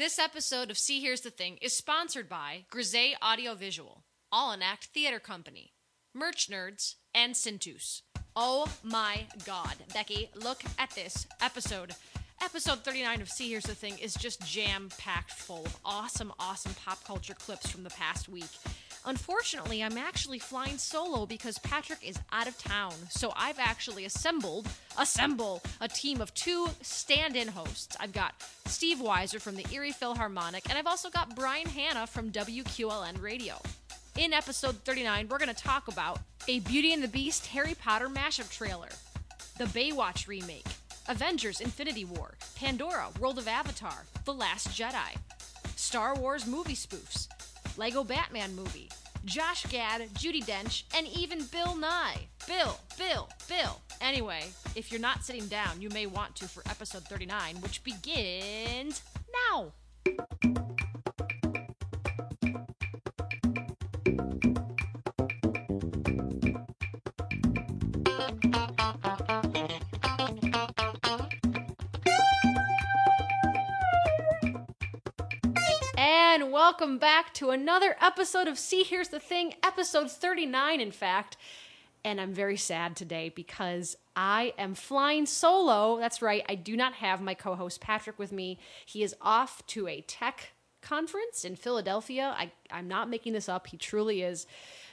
This episode of See Here's the Thing is sponsored by Grisey Audiovisual, All Enact Theater Company, Merch Nerds, and Cintus. Oh my God, Becky, look at this episode. Episode 39 of See Here's the Thing is just jam-packed full of awesome pop culture clips from the past week. Unfortunately, I'm actually flying solo because Patrick is out of town, so I've actually assemble a team of two stand-in hosts. I've got Steve Weiser from the Erie Philharmonic, and I've also got Brian Hanna from WQLN Radio. In episode 39, we're going to talk about a Beauty and the Beast Harry Potter mashup trailer, the Baywatch remake, Avengers Infinity War, Pandora World of Avatar, The Last Jedi, Star Wars movie spoofs, Lego Batman movie, Josh Gad, Judi Dench, and even Bill Nye. Bill. Anyway, if you're not sitting down, you may want to for episode 39, which begins now. And welcome back to another episode of See Here's the Thing, episode 39, in fact. And I'm very sad today because I am flying solo. That's right, I do not have my co-host Patrick with me. He is off to a tech conference in Philadelphia. I'm not making this up, he truly is.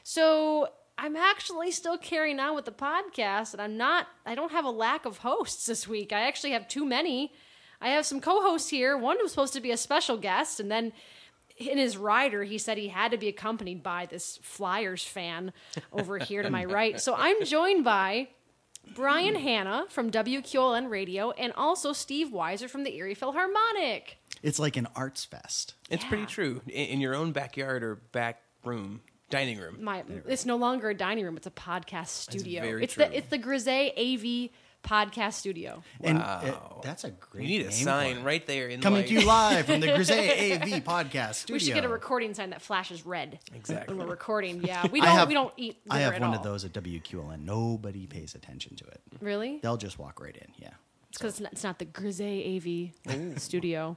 So I'm actually still carrying on with the podcast, and I don't have a lack of hosts this week. I actually have too many. I have some co-hosts here. One was supposed to be a special guest, and then in his rider, he said he had to be accompanied by this Flyers fan over here to my right. So I'm joined by Brian Hanna from WQLN Radio and also Steve Weiser from the Erie Philharmonic. It's like an arts fest. It's pretty true. In your own backyard or back room, dining room. It's no longer a dining room. It's a podcast studio. Very it's true. the Grisey AV podcast studio. And Wow. that's a great You need a name sign for it. right there. Coming to you live from the Grisey AV podcast studio. We should get a recording sign that flashes red. Exactly. When we're recording. Yeah, we I don't eat liver I have at one all. of those at WQLN. Nobody pays attention to it. Really? They'll just walk right in, yeah. It's because it's not the Grisey AV studio.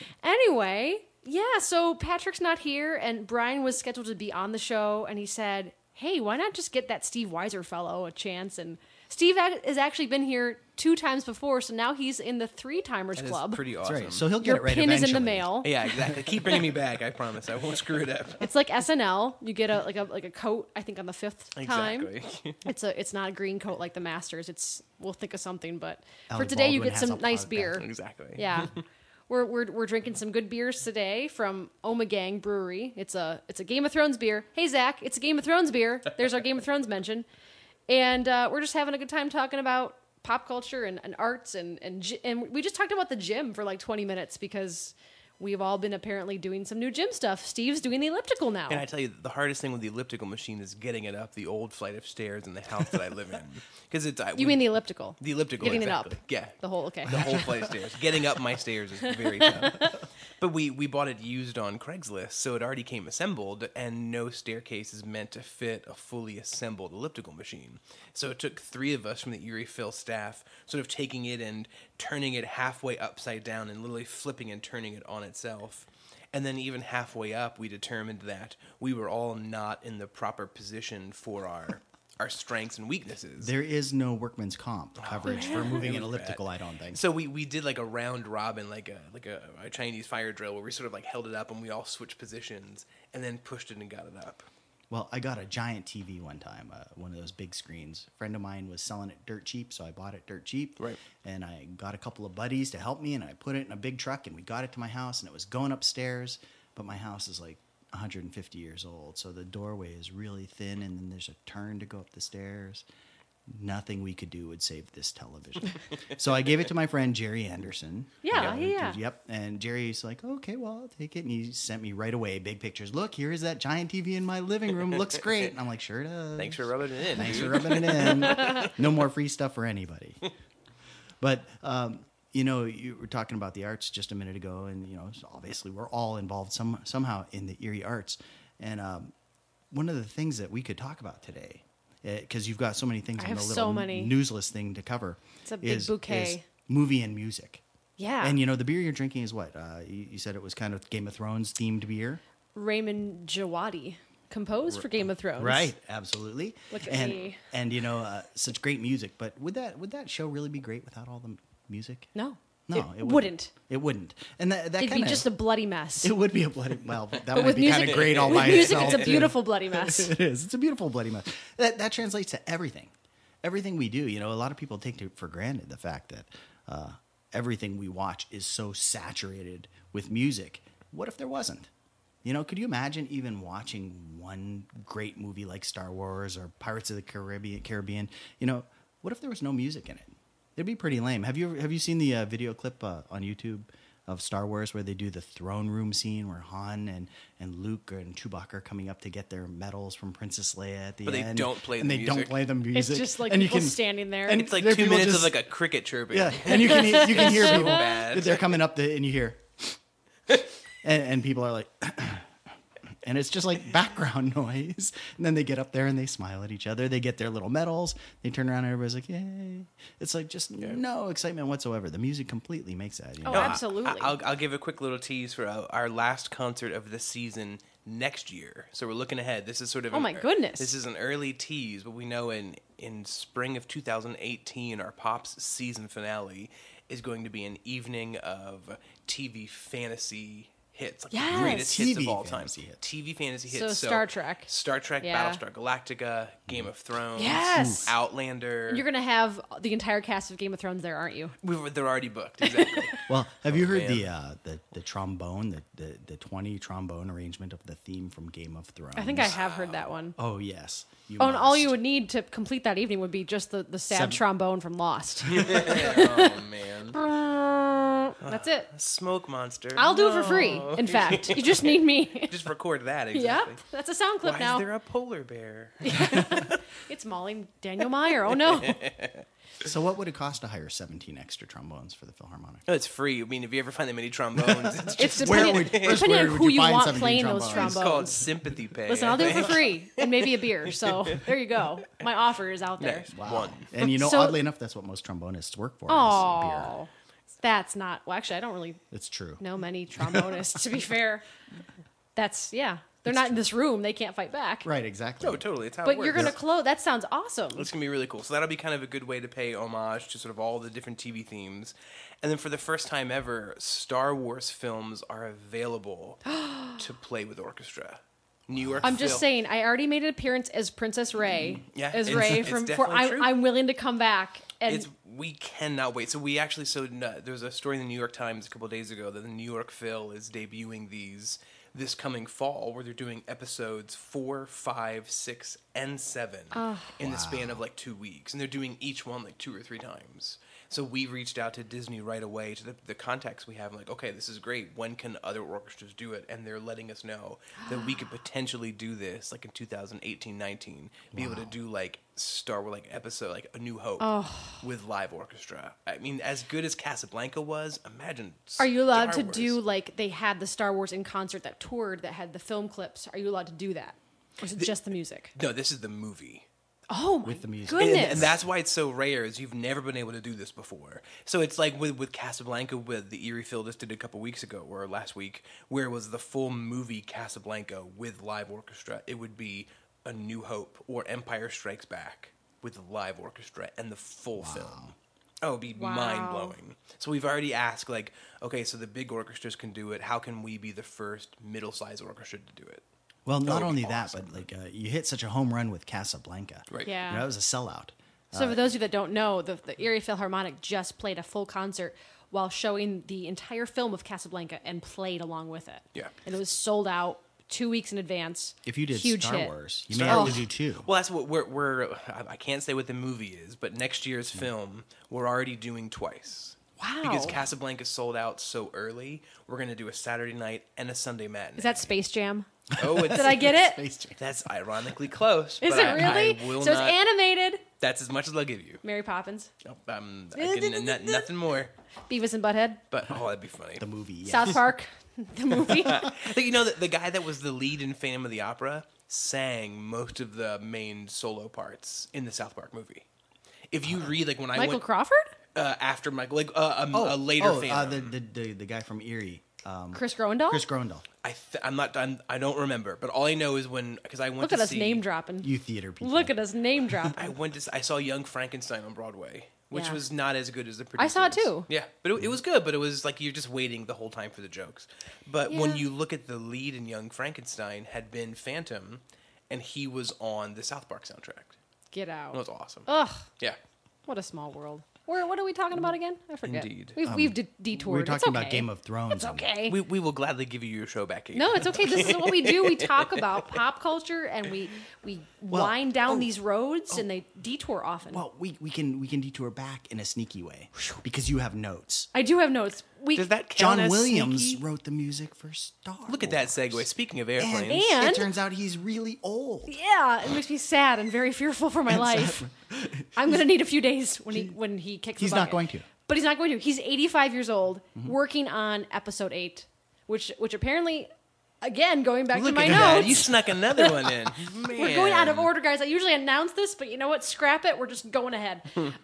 Anyway, yeah, so Patrick's not here, and Brian was scheduled to be on the show, and he said, hey, why not just get that Steve Weiser fellow a chance? And Steve has actually been here 2 times before, so now he's in the 3-timers That is club. pretty That's awesome. right. So he'll get Your it right pin eventually. is in the mail. Yeah, exactly. Keep bringing me back. I promise. I won't screw it up. It's like SNL. You get a coat, I think, on the 5th time. Exactly. It's not a green coat like the Masters. We'll think of something, but for Alec today you Baldwin get has some a nice podcast. beer. Exactly. Yeah. We're drinking some good beers today from Omegang Brewery. It's a Game of Thrones beer. Hey Zach, it's a Game of Thrones beer. There's our Game of Thrones mention. And we're just having a good time talking about pop culture and arts and we just talked about the gym for like 20 minutes because we've all been apparently doing some new gym stuff. Steve's doing the elliptical now. And I tell you, the hardest thing with the elliptical machine is getting it up the old flight of stairs in the house that I live in. Because it's You mean the elliptical? the elliptical? Getting exactly. it up. Yeah. The whole, okay. The whole flight of stairs. Getting up my stairs is very tough. But we bought it used on Craigslist, so it already came assembled, and no staircase is meant to fit a fully assembled elliptical machine. So it took 3 of us from the Erie Phil staff sort of taking it and turning it halfway upside down and literally flipping and turning it on itself. And then even halfway up, we determined that we were all not in the proper position for our strengths and weaknesses. There is no workman's comp coverage for moving an It was elliptical, bad. I don't think. So we did like a round robin, like a Chinese fire drill, where we sort of like held it up and we all switched positions and then pushed it and got it up. Well, I got a giant TV one time, one of those big screens. A friend of mine was selling it dirt cheap, so I bought it dirt cheap. Right. And I got a couple of buddies to help me, and I put it in a big truck, and we got it to my house, and it was going upstairs. But my house is like 150 years old, so the doorway is really thin, and then there's a turn to go up the stairs. Nothing we could do would save this television. So I gave it to my friend Jerry Anderson. Yeah. Yep. And Jerry's like, okay, well, I'll take it. And he sent me right away big pictures. Look, here is that giant TV in my living room. Looks great. And I'm like, sure does. Thanks for rubbing it in. Thanks dude. for rubbing it in. No more free stuff for anybody. But, you were talking about the arts just a minute ago. And, obviously we're all involved somehow in the Erie arts. And one of the things that we could talk about today, because you've got so many things I on have the so little many. newsless thing to cover. It's a big bouquet. Is movie and music. Yeah. And, the beer you're drinking is what? You said it was kind of Game of Thrones themed beer? Raymond Jawadi, composed for Game of Thrones. Right, absolutely. Look at and, me. And, such great music. But would that show really be great without all the music? No. No, it wouldn't. It wouldn't. And that It'd kind be just a bloody mess. It would be a bloody. Well, that But would with be music, kind of great all with by music, itself. it's a too. beautiful bloody mess. It is. It's a beautiful bloody mess. That translates to everything. Everything we do. A lot of people take for granted the fact that everything we watch is so saturated with music. What if there wasn't? Could you imagine even watching one great movie like Star Wars or Pirates of the Caribbean? What if there was no music in it? It'd be pretty lame. Have you seen the video clip on YouTube of Star Wars where they do the throne room scene where Han and Luke and Chewbacca are coming up to get their medals from Princess Leia at the But end? they don't play and the they don't music. play the music. It's just like And people standing there. and It's like there are 2 people minutes just- of like a cricket chirping. yeah, and you can hear people. bad. They're coming up and you hear, and people are like, and it's just like background noise. And then they get up there and they smile at each other. They get their little medals. They turn around and everybody's like, yay! It's like just no excitement whatsoever. The music completely makes that. Oh, absolutely. I'll give a quick little tease for our last concert of the season next year. So we're looking ahead. This is sort of Oh, my goodness. This is an early tease, but we know in spring of 2018, our Pops season finale is going to be an evening of TV fantasy hits, like Yes. the greatest hits TV of all time. fantasy hits. TV fantasy hits. So Star Trek. Star Trek, Yeah. Battlestar Galactica, Game of Thrones, Yes. Outlander. You're going to have the entire cast of Game of Thrones there, aren't you? They're already booked. Exactly. Well, have you heard man. the trombone, the 20 trombone arrangement of the theme from Game of Thrones? I think I have heard that one. Oh yes. You Oh, and all must. you would need to complete that evening would be just the sad Seven- trombone from Lost. Oh man. That's it. Smoke monster. I'll do it for free. In fact, you just need me. Just record that Yep, exactly. that's a sound clip Why now. is there a polar bear? It's Molly Daniel Meyer. Oh no. So what would it cost to hire 17 extra trombones for the Philharmonic? No, it's free. I mean, if you ever find that many trombones, it's just It's Where depending, would- first, depending where on would who you you find want 17 playing those trombones? it's called trombones. sympathy pay. Listen, I I'll do it for think. free and maybe a beer. So there you go. My offer is out there. Nice. One. And So- oddly enough, that's what most trombonists work for. Is beer. Oh, that's not. Well, actually, I don't really It's true. know many trombonists. To be fair, that's They're not in this room. They can't fight back. Right, exactly. No, totally. It's how it But works. you're gonna close. That sounds awesome. It's gonna be really cool. So that'll be kind of a good way to pay homage to sort of all the different TV themes. And then for the first time ever, Star Wars films are available to play with orchestra. New York. I'm just Phil- saying. I already made an appearance as Princess Ray. Yeah, as it's- Ray it's from. definitely true. I'm willing to come back and. We cannot wait. So we actually there was a story in the New York Times a couple of days ago that the New York Phil is debuting this coming fall, where they're doing episodes 4, 5, 6, and 7 in the span of like 2 weeks, and they're doing each one like 2 or 3 times. So we reached out to Disney right away, to the contacts we have, like, okay, this is great. When can other orchestras do it? And they're letting us know that we could potentially do this, like in 2018-19, be able to do like Star Wars, like episode, like A New Hope with live orchestra. I mean, as good as Casablanca was, imagine. Are you allowed Star to Wars. do like they had the Star Wars in concert that toured that had the film clips? Are you allowed to do that, or is it just the music? No, this is the movie. Oh my With the music. goodness! And that's why it's so rare, is you've never been able to do this before. So it's like with Casablanca, with the Erie Phil just did a couple weeks ago, or last week, where it was the full movie Casablanca with live orchestra. It would be A New Hope or Empire Strikes Back with the live orchestra and the full film. Oh, it'd be Wow. mind-blowing. So we've already asked, like, okay, so the big orchestras can do it. How can we be the first middle-sized orchestra to do it? Well, not would be only that, awesome. but like you hit such a home run with Casablanca. Right. Yeah. That was a sellout. So for those of you that don't know, the Erie Philharmonic just played a full concert while showing the entire film of Casablanca and played along with it. Yeah. And it was sold out 2 weeks in advance. If you did Huge Star hit. Wars, you may Star have Wars. to do 2. Well, that's what we're I can't say what the movie is, but next year's film we're already doing twice. Wow. Because Casablanca sold out so early, we're going to do a Saturday night and a Sunday matinee. Is that Space Jam? Oh, it's, Did I get it? Space Jam. That's ironically close. Is but it I really? will So it's not- animated. That's as much as I'll give you. Mary Poppins, Oh, nothing more. Beavis and Butthead, But oh, that'd be funny. The movie. Yeah. South Park, the movie. I think you know that the guy that was the lead in Phantom of the Opera sang most of the main solo parts in the South Park movie. If you read, like when I Michael went, Crawford? After Michael, like a later Phantom. The guy from Erie, Chris Groendahl? Chris Groendahl. I don't remember, but all I know is because I went Look to at us see, name dropping. You theater people. Look at us name dropping. I saw Young Frankenstein on Broadway, which Yeah. was not as good as the I producers. saw it too. Yeah, but it was good. But it was like you're just waiting the whole time for the jokes. But when Yeah. you look at the lead in Young Frankenstein, had been Phantom, and he was on the South Park soundtrack. Get out. It was awesome. Ugh, Yeah, what a small world. What are we talking about again? I forget. Indeed. We've detoured. We were talking It's okay. about Game of Thrones. It's okay. we will gladly give you your show back. Kate. No, it's okay. This is what we do. We talk about pop culture and we wind down these roads and they detour often. Well, we can detour back in a sneaky way because you have notes. I do have notes. Does that count John as Williams sneaky? wrote the music for Star Look at that Wars. segue. Speaking of airplanes, And- it turns out he's really old. Yeah, it makes me sad and very fearful for my life. I'm gonna need a few days when he kicks. He's the not bucket. going to. But he's not going to. He's 85 years old, working on episode 8, which apparently, again, going back to look my at that. notes, You snuck another one in. we're going out of order, guys. I usually announce this, but you know what? Scrap it. We're just going ahead.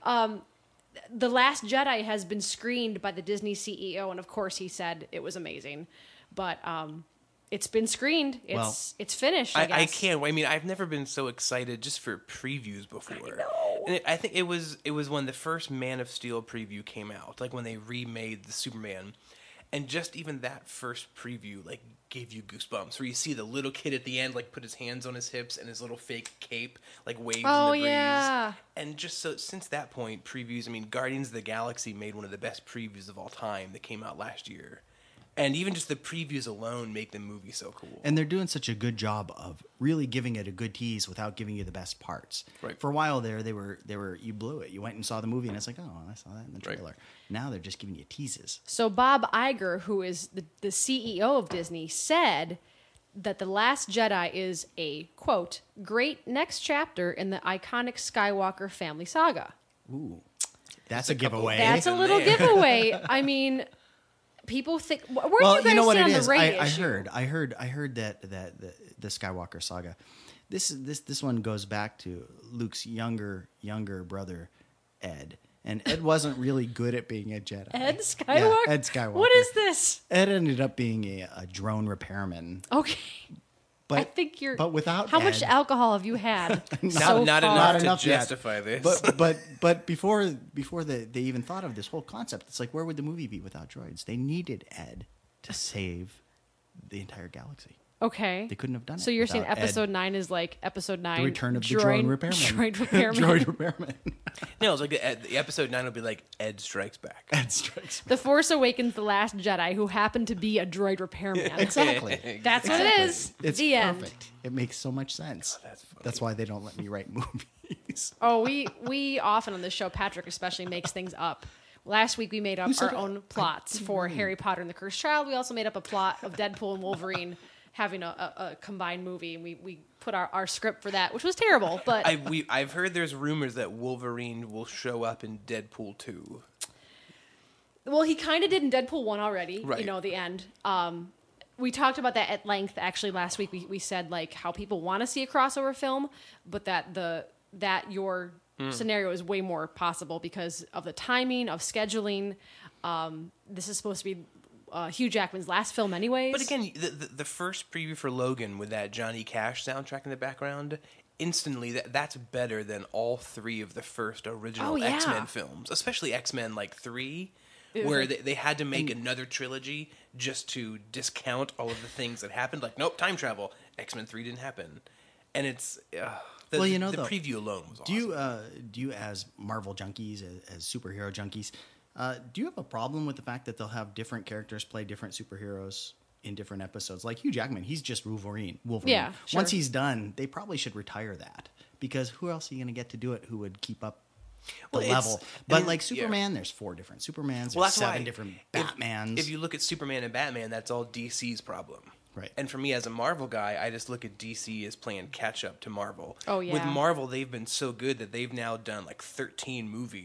The Last Jedi has been screened by the Disney CEO, and of course, he said it was amazing. But it's been screened. It's finished. I guess. I can't. I mean, I've never been so excited just for previews before. And I think it was when the first Man of Steel preview came out, like when they remade the Superman, and just even that first preview like gave you goosebumps. Where you see the little kid at the end like put his hands on his hips and his little fake cape like waves Oh, in the breeze. yeah. And just so since that point, previews. I mean, Guardians of the Galaxy made one of the best previews of all time that came out last year. And even just the previews alone make the movie so cool. And they're doing such a good job of really giving it a good tease without giving you the best parts. Right. For a while there, they were you blew it. You went and saw the movie, and it's like, oh, I saw that in the Right. trailer. Now they're just giving you teases. So Bob Iger, who is the CEO of Disney, said that The Last Jedi is a, quote, great next chapter in the iconic Skywalker family saga. Ooh, that's a a couple giveaway. That's a in little there. giveaway. I mean, people think, where do Well, you guys you know what stand it on is. the Rey I issue? heard that the Skywalker saga. This one goes back to Luke's younger brother, Ed. And Ed wasn't really good at being a Jedi. Ed Skywalker? Yeah, Ed Skywalker. What is this? Ed ended up being a drone repairman. Okay. But I think you're. but without How much Ed- alcohol have you had? not so enough far? Not to enough yet. justify this. But before they even thought of this whole concept, it's like, where would the movie be without droids? They needed Ed to save the entire galaxy. Okay. They couldn't have done it. So you're saying without Ed. episode 9 is like episode 9. The return of the drone repairman. Droid repairman. Droid repairman. No, it's like the episode 9 will be like Ed Strikes Back. Ed strikes. The Force Awakens, The Last Jedi, who happened to be a droid repairman. Exactly. That's what it is. It's the end. perfect. It makes so much sense. That's funny. That's why they don't let me write movies. Oh, we often on this show, Patrick especially, makes things up. Last week we made up said our own plots for Harry Potter and the Cursed Child. We also made up a plot of Deadpool and Wolverine having a combined movie, and we put our script for that, which was terrible. But I've heard there's rumors that Wolverine will show up in Deadpool 2. well, he kind of did in Deadpool 1 already. You Right. know, the end. We talked about that at length actually last week. We said like how people want to see a crossover film, but that your scenario is way more possible because of the timing of scheduling. This is supposed to be Hugh Jackman's last film, anyways. But again, the first preview for Logan with that Johnny Cash soundtrack in the background, instantly that's better than all 3 of the first original Oh, yeah. X-Men films, especially X-Men like 3, where they had to make another trilogy just to discount all of the things that happened. Like, nope, time travel. X-Men 3 didn't happen. And it's... the though, preview alone was awesome. Do you as Marvel junkies, as superhero junkies, do you have a problem with the fact that they'll have different characters play different superheroes in different episodes? Like Hugh Jackman, he's just Wolverine. Yeah, sure. Once he's done, they probably should retire that because who else are you going to get to do it who would keep up the Well, level? it's- But and- like yeah. Superman, there's 4 different Supermans. Well, There's that's why 7 different Batmans. If you look at Superman and Batman, that's all DC's problem. Right. And for me as a Marvel guy, I just look at DC as playing catch up to Marvel. Oh, yeah. With Marvel, they've been so good that they've now done like 13 movies,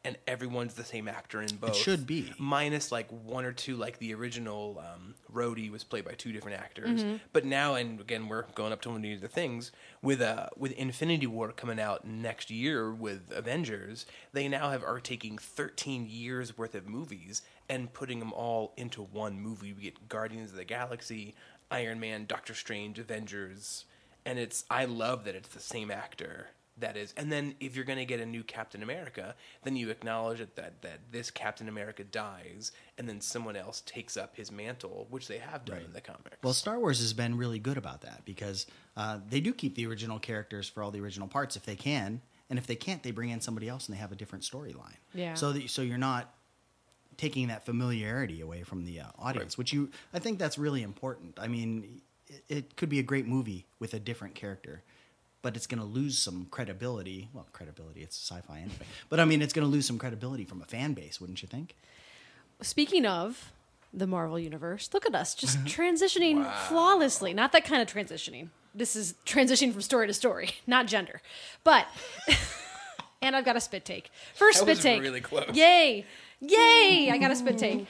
and everyone's the same actor in both. It should be. Minus like one or two, like the original Rhodey was played by two different actors. But now, and again, we're going up to one of the things, with Infinity War coming out next year with Avengers, they now are taking 13 years worth of movies and putting them all into one movie. We get Guardians of the Galaxy, Iron Man, Doctor Strange, Avengers, and I love that it's the same actor. That is, and then if you're going to get a new Captain America, then you acknowledge that this Captain America dies, and then someone else takes up his mantle, which they have done in the comics. Well, Star Wars has been really good about that because they do keep the original characters for all the original parts if they can, and if they can't, they bring in somebody else and they have a different storyline. Yeah. So you're not taking that familiarity away from the audience, which I think that's really important. I mean, it could be a great movie with a different character, but it's going to lose some credibility. Well, credibility, it's sci-fi anyway. But I mean, it's going to lose some credibility from a fan base, wouldn't you think? Speaking of the Marvel Universe, look at us just transitioning flawlessly. Not that kind of transitioning. This is transitioning from story to story, not gender. But, and I've got a spit take. First That spit was take. really close. Yay! I got a spit take.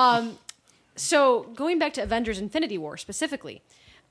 So going back to Avengers Infinity War specifically,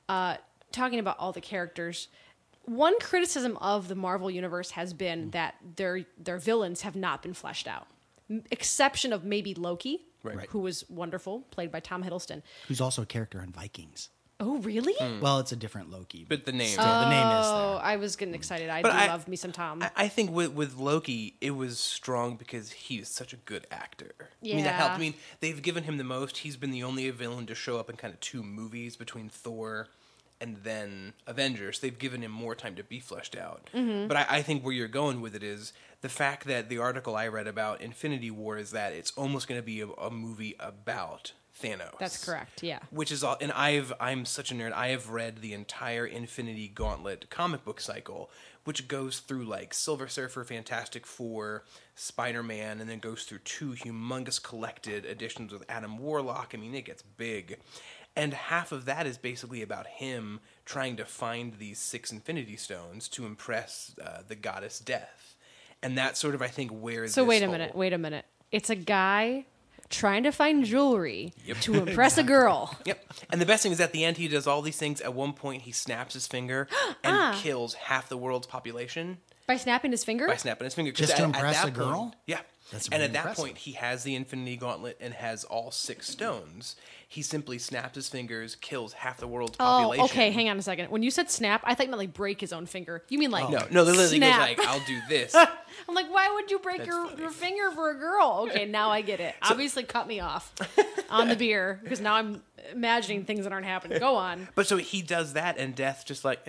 talking about all the characters, one criticism of the Marvel Universe has been that their villains have not been fleshed out. Exception of maybe Loki, Right. who was wonderful, played by Tom Hiddleston. Who's also a character in Vikings. Oh, really? Well, it's a different Loki. But the name. the name is Oh, there. I was getting excited. I But do I- love me some Tom. I think with Loki, it was strong because he's such a good actor. I mean, that Yeah. helped. I mean, they've given him the most. He's been the only villain to show up in kind of two movies between Thor and then Avengers. They've given him more time to be fleshed out. But I think where you're going with it is the fact that the article I read about Infinity War is that it's almost going to be a movie about Thanos. That's correct, yeah. Which is all, and I'm such a nerd. I have read the entire Infinity Gauntlet comic book cycle, which goes through like Silver Surfer, Fantastic Four, Spider-Man, and then goes through two humongous collected editions with Adam Warlock. I mean, it gets big. And half of that is basically about him trying to find these 6 Infinity Stones to impress the goddess Death. And that's sort of, I think, where So this wait a whole- minute. It's a guy trying to find jewelry Yep. to impress a girl. Yep. And the best thing is at the end, he does all these things. At one point, he snaps his finger and kills half the world's population By snapping his finger? by snapping his finger. 'Cause Just to at impress that a girl? point- yeah. That's and really at that impressive. point, he has the Infinity Gauntlet and has all 6 stones. He simply snaps his fingers, kills half the world's Oh, population. okay, hang on a second. When you said snap, I thought you meant like break his own finger. You mean like No, literally snap. goes like, I'll do this. I'm like, why would you break That's your funny. finger for a girl? Okay, now I get it. Obviously cut me off on the beer because now I'm imagining things that aren't happening. Go on. But so he does that, and Death just like,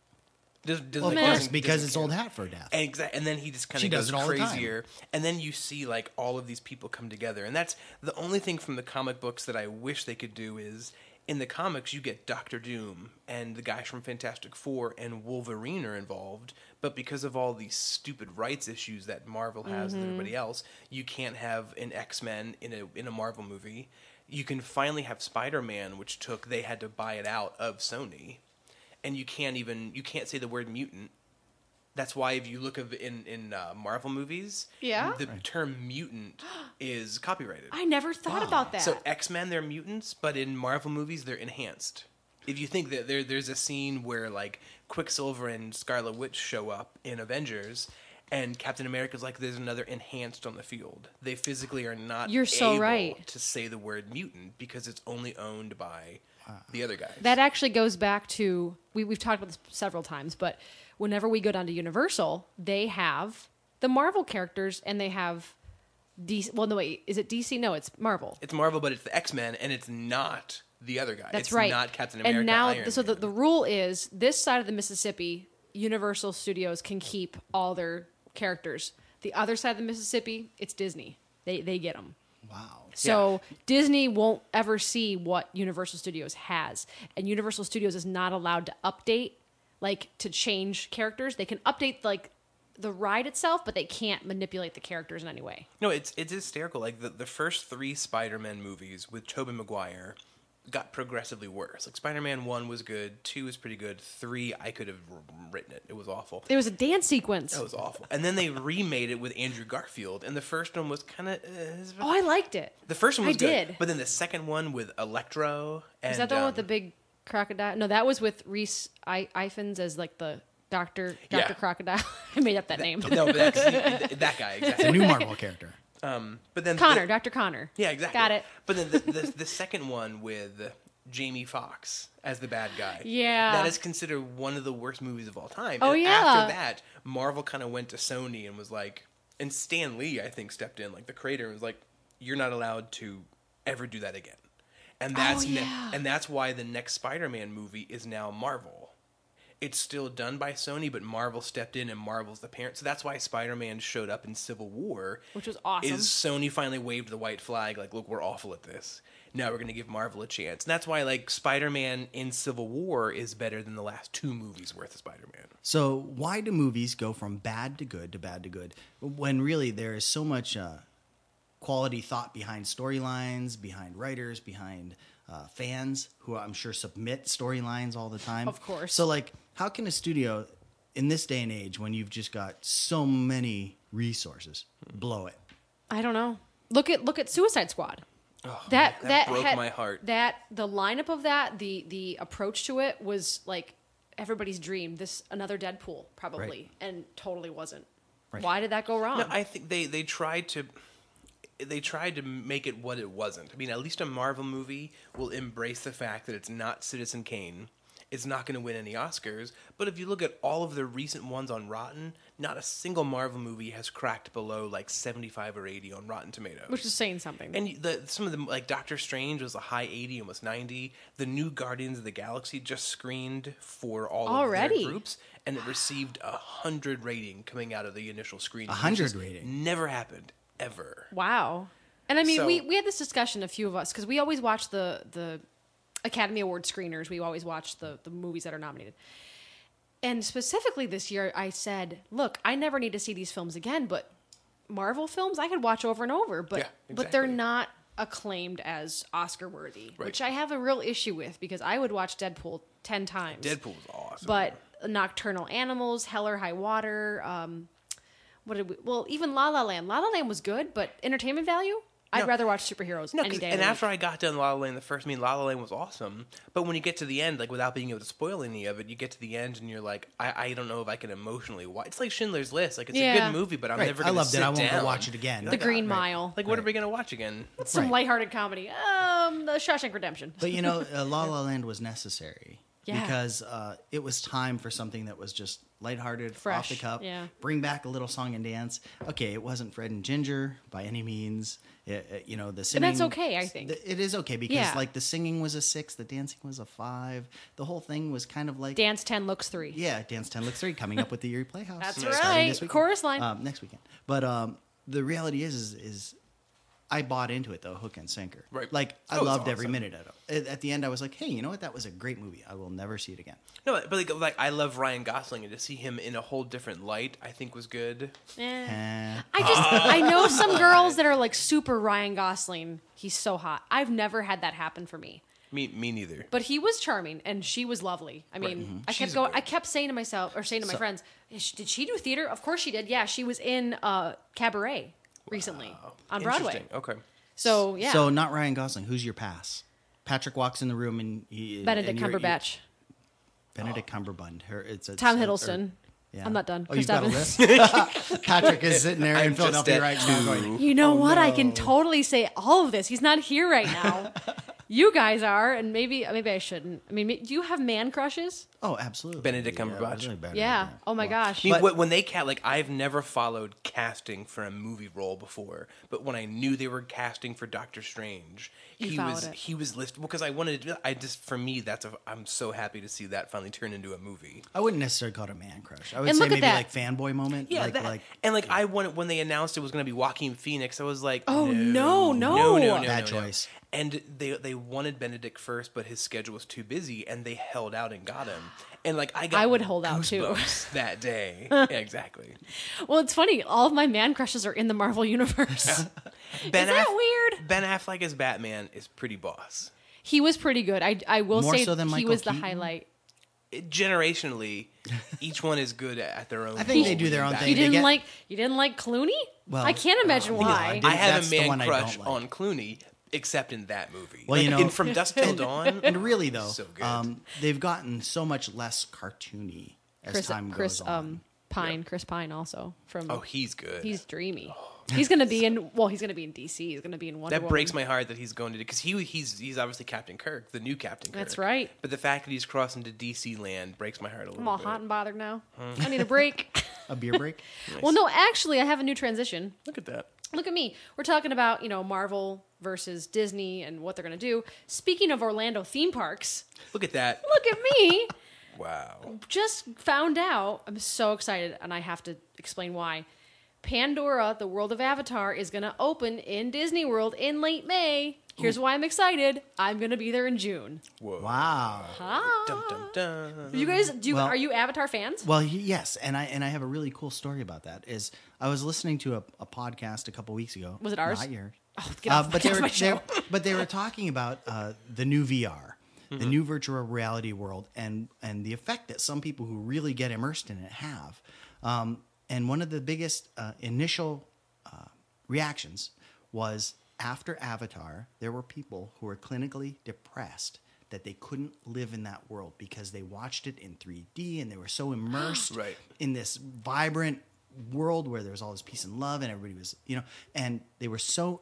doesn't Well, of doesn't- course, because doesn't it's care. old hat for Death. And then he just kind She of does goes it all the time. crazier. And then you see like all of these people come together. And that's the only thing from the comic books that I wish they could do is in the comics you get Doctor Doom and the guys from Fantastic Four and Wolverine are involved. But because of all these stupid rights issues that Marvel has and everybody else, you can't have an X-Men in a Marvel movie. You can finally have Spider-Man, which they had to buy it out of Sony. And you can't say the word mutant. That's why if you look in Marvel movies, Yeah? the term mutant is copyrighted. I never thought about that. So X-Men, they're mutants, but in Marvel movies, they're enhanced. If you think that there's a scene where like Quicksilver and Scarlet Witch show up in Avengers, and Captain America's like, there's another enhanced on the field. They physically are not You're so able right. to say the word mutant because it's only owned by the other guys. That actually goes back to we've talked about this several times, but whenever we go down to Universal, they have the Marvel characters and they have DC. Well, no, wait, is it DC? No, it's Marvel. It's Marvel, but it's the X-Men, and it's not the other guy. That's it's right. not Captain America. And now, Iron so Man. the rule is this side of the Mississippi, Universal Studios can keep all their characters. The other side of the Mississippi, it's Disney. They get them. Wow. So Disney won't ever see what Universal Studios has, and Universal Studios is not allowed to update, like to change characters. They can update like the ride itself, but they can't manipulate the characters in any way. No, it's hysterical. Like the first 3 Spider-Man movies with Tobey Maguire, got progressively worse. Like Spider-Man 1 was good, 2 was pretty good, 3 I could have written it. It was awful. There was a dance sequence. It was awful. And then they remade it with Andrew Garfield, and the first one was kind of. Oh, I liked it. The first one was I good, did. but then the second one with Electro. And, Is that the one with the big crocodile? No, that was with Reese Ifans as like the Dr. Yeah. Crocodile. I made up that name. No, but that guy It's exactly. a new Marvel character. But then Connor, Dr. Connor. Yeah, exactly. Got it. But then the second one with Jamie Foxx as the bad guy. Yeah. That is considered one of the worst movies of all time. Oh, and yeah. After that, Marvel kind of went to Sony and was like, and Stan Lee, I think, stepped in, like the creator, and was like, you're not allowed to ever do that again. And that's and that's why the next Spider-Man movie is now Marvel. It's still done by Sony, but Marvel stepped in and Marvel's the parent. So that's why Spider-Man showed up in Civil War. Which was awesome. Is Sony finally waved the white flag, like, look, we're awful at this. Now we're going to give Marvel a chance. And that's why, like, Spider-Man in Civil War is better than the last 2 movies worth of Spider-Man. So why do movies go from bad to good to bad to good when really there is so much quality thought behind storylines, behind writers, behind fans who I'm sure submit storylines all the time? Of course. So, like, how can a studio in this day and age, when you've just got so many resources, blow it? I don't know. Look at Suicide Squad. Oh, that broke my heart. That the lineup of that, the approach to it was like everybody's dream. This another Deadpool probably, Right. and totally wasn't. Right. Why did that go wrong? No, I think they tried to make it what it wasn't. I mean, at least a Marvel movie will embrace the fact that it's not Citizen Kane. It's not going to win any Oscars. But if you look at all of the recent ones on Rotten, not a single Marvel movie has cracked below like 75 or 80 on Rotten Tomatoes. Which is saying something. And some of them, like Doctor Strange, was a high 80, almost 90. The new Guardians of the Galaxy just screened for all Already? of their groups, and it received 100 rating coming out of the initial screening. 100 rating? Never happened, ever. Wow. And I mean, So- we had this discussion, a few of us, because we always watch the Academy Award screeners. We always watch the movies that are nominated. And specifically this year, I said, look, I never need to see these films again, but Marvel films I could watch over and over, but Yeah, but they're exactly. not acclaimed as Oscar worthy, Right. which I have a real issue with because I would watch Deadpool 10 times. Deadpool was awesome. But Nocturnal Animals, Hell or High Water, even La La Land. La La Land was good, but entertainment value? I'd No. rather watch superheroes No, any day. and after I got done La La Land the first, La La Land was awesome. But when you get to the end, like without being able to spoil any of it, you get to the end and you're like, I don't know if I can emotionally watch. It's like Schindler's List. Like it's a Yeah. good movie, but I'm Right. never I going to loved sit it. I won't down. go watch it again. You're The like, Green right. Mile. Like, what are we going to watch again? Some Right. lighthearted comedy. The Shawshank Redemption. But you know, La La Land was necessary Yeah. because it was time for something that was just lighthearted, Fresh, off the cuff. yeah. Bring back a little song and dance. Okay, it wasn't Fred and Ginger by any means. You know, the singing. that's okay, I think. It is okay because Yeah. like the singing was a 6, the dancing was a 5. The whole thing was kind of like Dance 10 looks 3. yeah, Dance 10 Looks 3 coming up with the Erie Playhouse. That's starting right. this weekend. Chorus line. Next weekend. But the reality is I bought into it though, hook and sinker. Right. Like I That was loved every awesome. minute of it. At the end, I was like, hey, you know what? That was a great movie. I will never see it again. No, but like I love Ryan Gosling, and to see him in a whole different light, I think was good. I know some girls that are like super Ryan Gosling. He's so hot. I've never had that happen for me. Me neither. But he was charming and she was lovely. I mean, Right. Mhm. I kept She's going. great. I kept saying to myself or saying to my friends, did she do theater? Of course she did. Yeah, she was in Cabaret recently on Broadway. Interesting. Okay. So yeah, So not Ryan Gosling. Who's your pass? Patrick walks in the room and Benedict and you're- Cumberbatch, Benedict Cumberbund. It's Tom or- Hiddleston. yeah. I'm not done. Oh, Chris you've got a Evans. list. Patrick is sitting there I'm in just Philadelphia at right now. 2. Going, You know Oh, what? I no. can totally say all of this. He's not here right now. You guys are, and maybe I shouldn't. I mean, do you have man crushes? oh, absolutely. Benedict Yeah, Cumberbatch. really better, Yeah. Oh my gosh. I mean, But- when they like, I've never followed casting for a movie role before, but when I knew they were casting for Doctor Strange, You he followed was it. he was listed because for me I'm so happy to see that finally turn into a movie. I wouldn't necessarily call it a man crush. I would And say look at maybe that. like fanboy moment. Yeah, like, that. like And like I wanted when they announced it was going to be Joaquin Phoenix, I was like, Oh, no, no. Bad choice. And they wanted Benedict first, but his schedule was too busy, and they held out and got him. And like I would hold out, too. goosebumps that day. Yeah, exactly. Well, it's funny. All of my man crushes are in the Marvel universe. Ben Is that weird? Ben Affleck as Batman is pretty boss. He was pretty good. I will More say so than he Michael was the Keaton? highlight. Generationally, each one is good at their own. I think they role do their in own Batman. thing. You They didn't get- like Clooney? Well, I can't imagine no, why. I I have That's a the man one I crush don't like. on Clooney, except in that movie. Well, you know- in From Dusk Till Dawn. And really, though, So good. they've gotten so much less cartoony as time goes on. Chris Pine also from. Oh, he's good. He's dreamy. He's gonna be in. Well, he's gonna be in DC. He's gonna be in Wonder That Woman. breaks my heart that he's going to because he's obviously Captain Kirk, the new Captain Kirk. That's right. But the fact that he's crossing to DC land breaks my heart a little I'm all bit. hot and bothered now. I need a break. A beer break? Well, no, actually, I have a new transition. Look at that. Look at me. We're talking about, Marvel versus Disney and what they're going to do. Speaking of Orlando theme parks, Look at that. look at me. Wow. Just found out. I'm so excited, and I have to explain why. Pandora, the world of Avatar, is going to open in Disney World in late May. Here's why I'm excited. I'm going to be there in June. Whoa. Wow. Dun, dun, dun. You guys, Well- are you Avatar fans? Well, yes, and I have a really cool story about that. Is I was listening to a podcast a couple weeks ago. Was it ours? Not yours. Oh, get off, but get they off were my show. they were talking about the new VR, the new virtual reality world, and the effect that some people who really get immersed in it have. And one of the biggest initial reactions was after Avatar, there were people who were clinically depressed that they couldn't live in that world because they watched it in 3D and they were so immersed Right. in this vibrant world where there was all this peace and love and everybody was, and they were so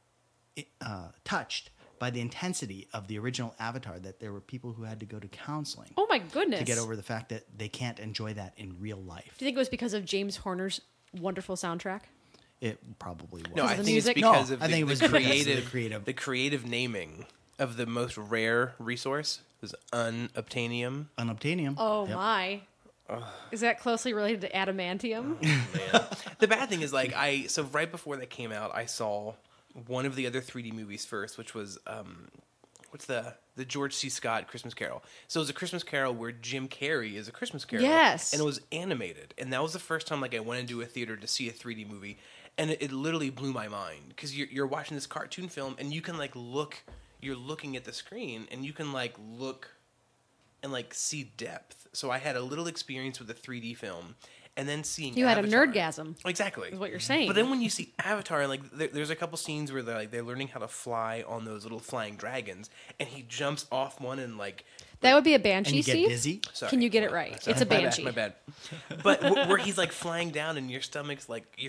touched by the intensity of the original Avatar that there were people who had to go to counseling Oh my goodness. to get over the fact that they can't enjoy that in real life. Do you think it was because of James Horner's wonderful soundtrack? It probably was. No, Because I of the think it's music? because No, of I think it was the because of the creative, creative- creative naming of the most rare resource was unobtainium. Unobtainium. Oh Yep. my. Is that closely related to adamantium? The bad thing is, so right before that came out, I saw one of the other 3D movies first, which was what's the George C. Scott Christmas Carol. So it was a Christmas Carol where Jim Carrey is a Christmas Carol. Yes. And it was animated, and that was the first time I went into a theater to see a 3D movie, and it literally blew my mind because you're watching this cartoon film, and you can you're looking at the screen, and you can look and see depth. So I had a little experience with a 3D film, and then seeing You had a Avatar. nerdgasm. Exactly. Is what you're saying. But then when you see Avatar, and there's a couple scenes where they're learning how to fly on those little flying dragons, and he jumps off one and That would be a And banshee, you get Steve? dizzy. Sorry. Can you get it right? Sorry. It's a My bad, banshee. My bad. But where he's flying down and your stomach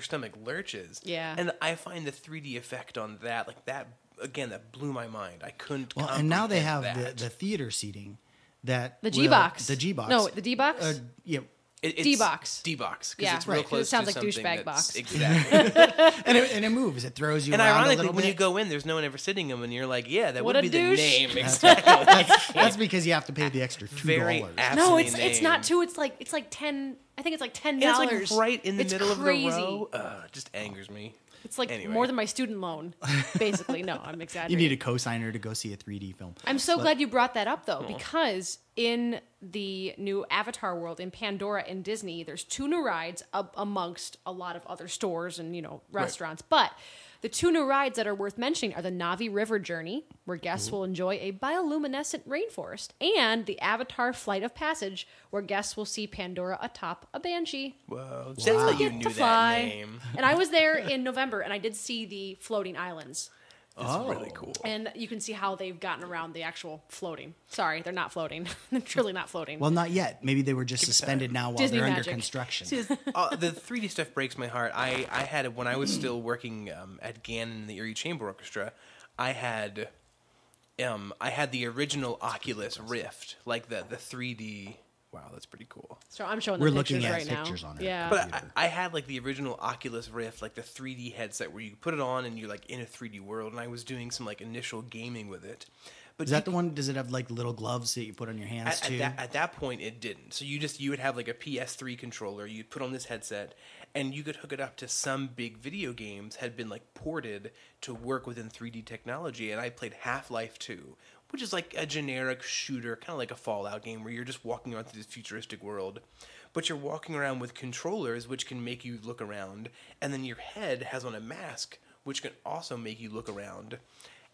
lurches. Yeah. And I find the 3D effect on that that again that blew my mind. I couldn't. Well, and now they have comprehend that. the theater seating that The G-Box. The G-Box. No, the D-Box? Yeah, It's D-box. D-box. Yeah, it's real right, 'cause close it sounds to like something douchebag that's- box. Exactly. and it moves. It throws you And around a ironically, little when bit. you go in, there's no one ever sitting them, and you're like, yeah, that What would a be the douche. name. Exactly. That's because you have to pay the extra $2. Very No, aptly it's not named. two. It's like 10. I think it's like $10. And it's right in the It's middle crazy. of the row. It just angers me. It's like Anyway. more than my student loan, basically. No, I'm You exaggerating. need a cosigner to go see a 3D film. I'm so glad you brought that up, though, because in the new Avatar world in Pandora and Disney, there's 2 new rides amongst a lot of other stores and restaurants. But the 2 new rides that are worth mentioning are the Navi River Journey, where guests will enjoy a bioluminescent rainforest, and the Avatar Flight of Passage, where guests will see Pandora atop a banshee. Whoa. That's how you Get knew to that fly. name. And I was there in November, and I did see the floating islands. It's really cool. And you can see how they've gotten around the actual floating. Sorry, they're not floating. They're truly not floating. Well, not yet. Maybe they were just suspended now while Disney they're magic. under construction. The 3D stuff breaks my heart. I had it when I was still working at Gannon in the Erie Chamber Orchestra. I had the original Oculus Rift, like the 3D. Wow, that's pretty cool. So I'm showing We're the looking pictures at right now. pictures on it. Yeah. But I had the original Oculus Rift, the 3D headset where you put it on and you're in a 3D world, and I was doing some initial gaming with it. But Is that the one? Does it have little gloves that you put on your hands too? at that point it didn't. So you would have a PS3 controller, you'd put on this headset, and you could hook it up to some big video games had been ported to work within 3D technology, and I played Half-Life 2, which is a generic shooter, kind of like a Fallout game where you're just walking around through this futuristic world. But you're walking around with controllers which can make you look around, and then your head has on a mask which can also make you look around.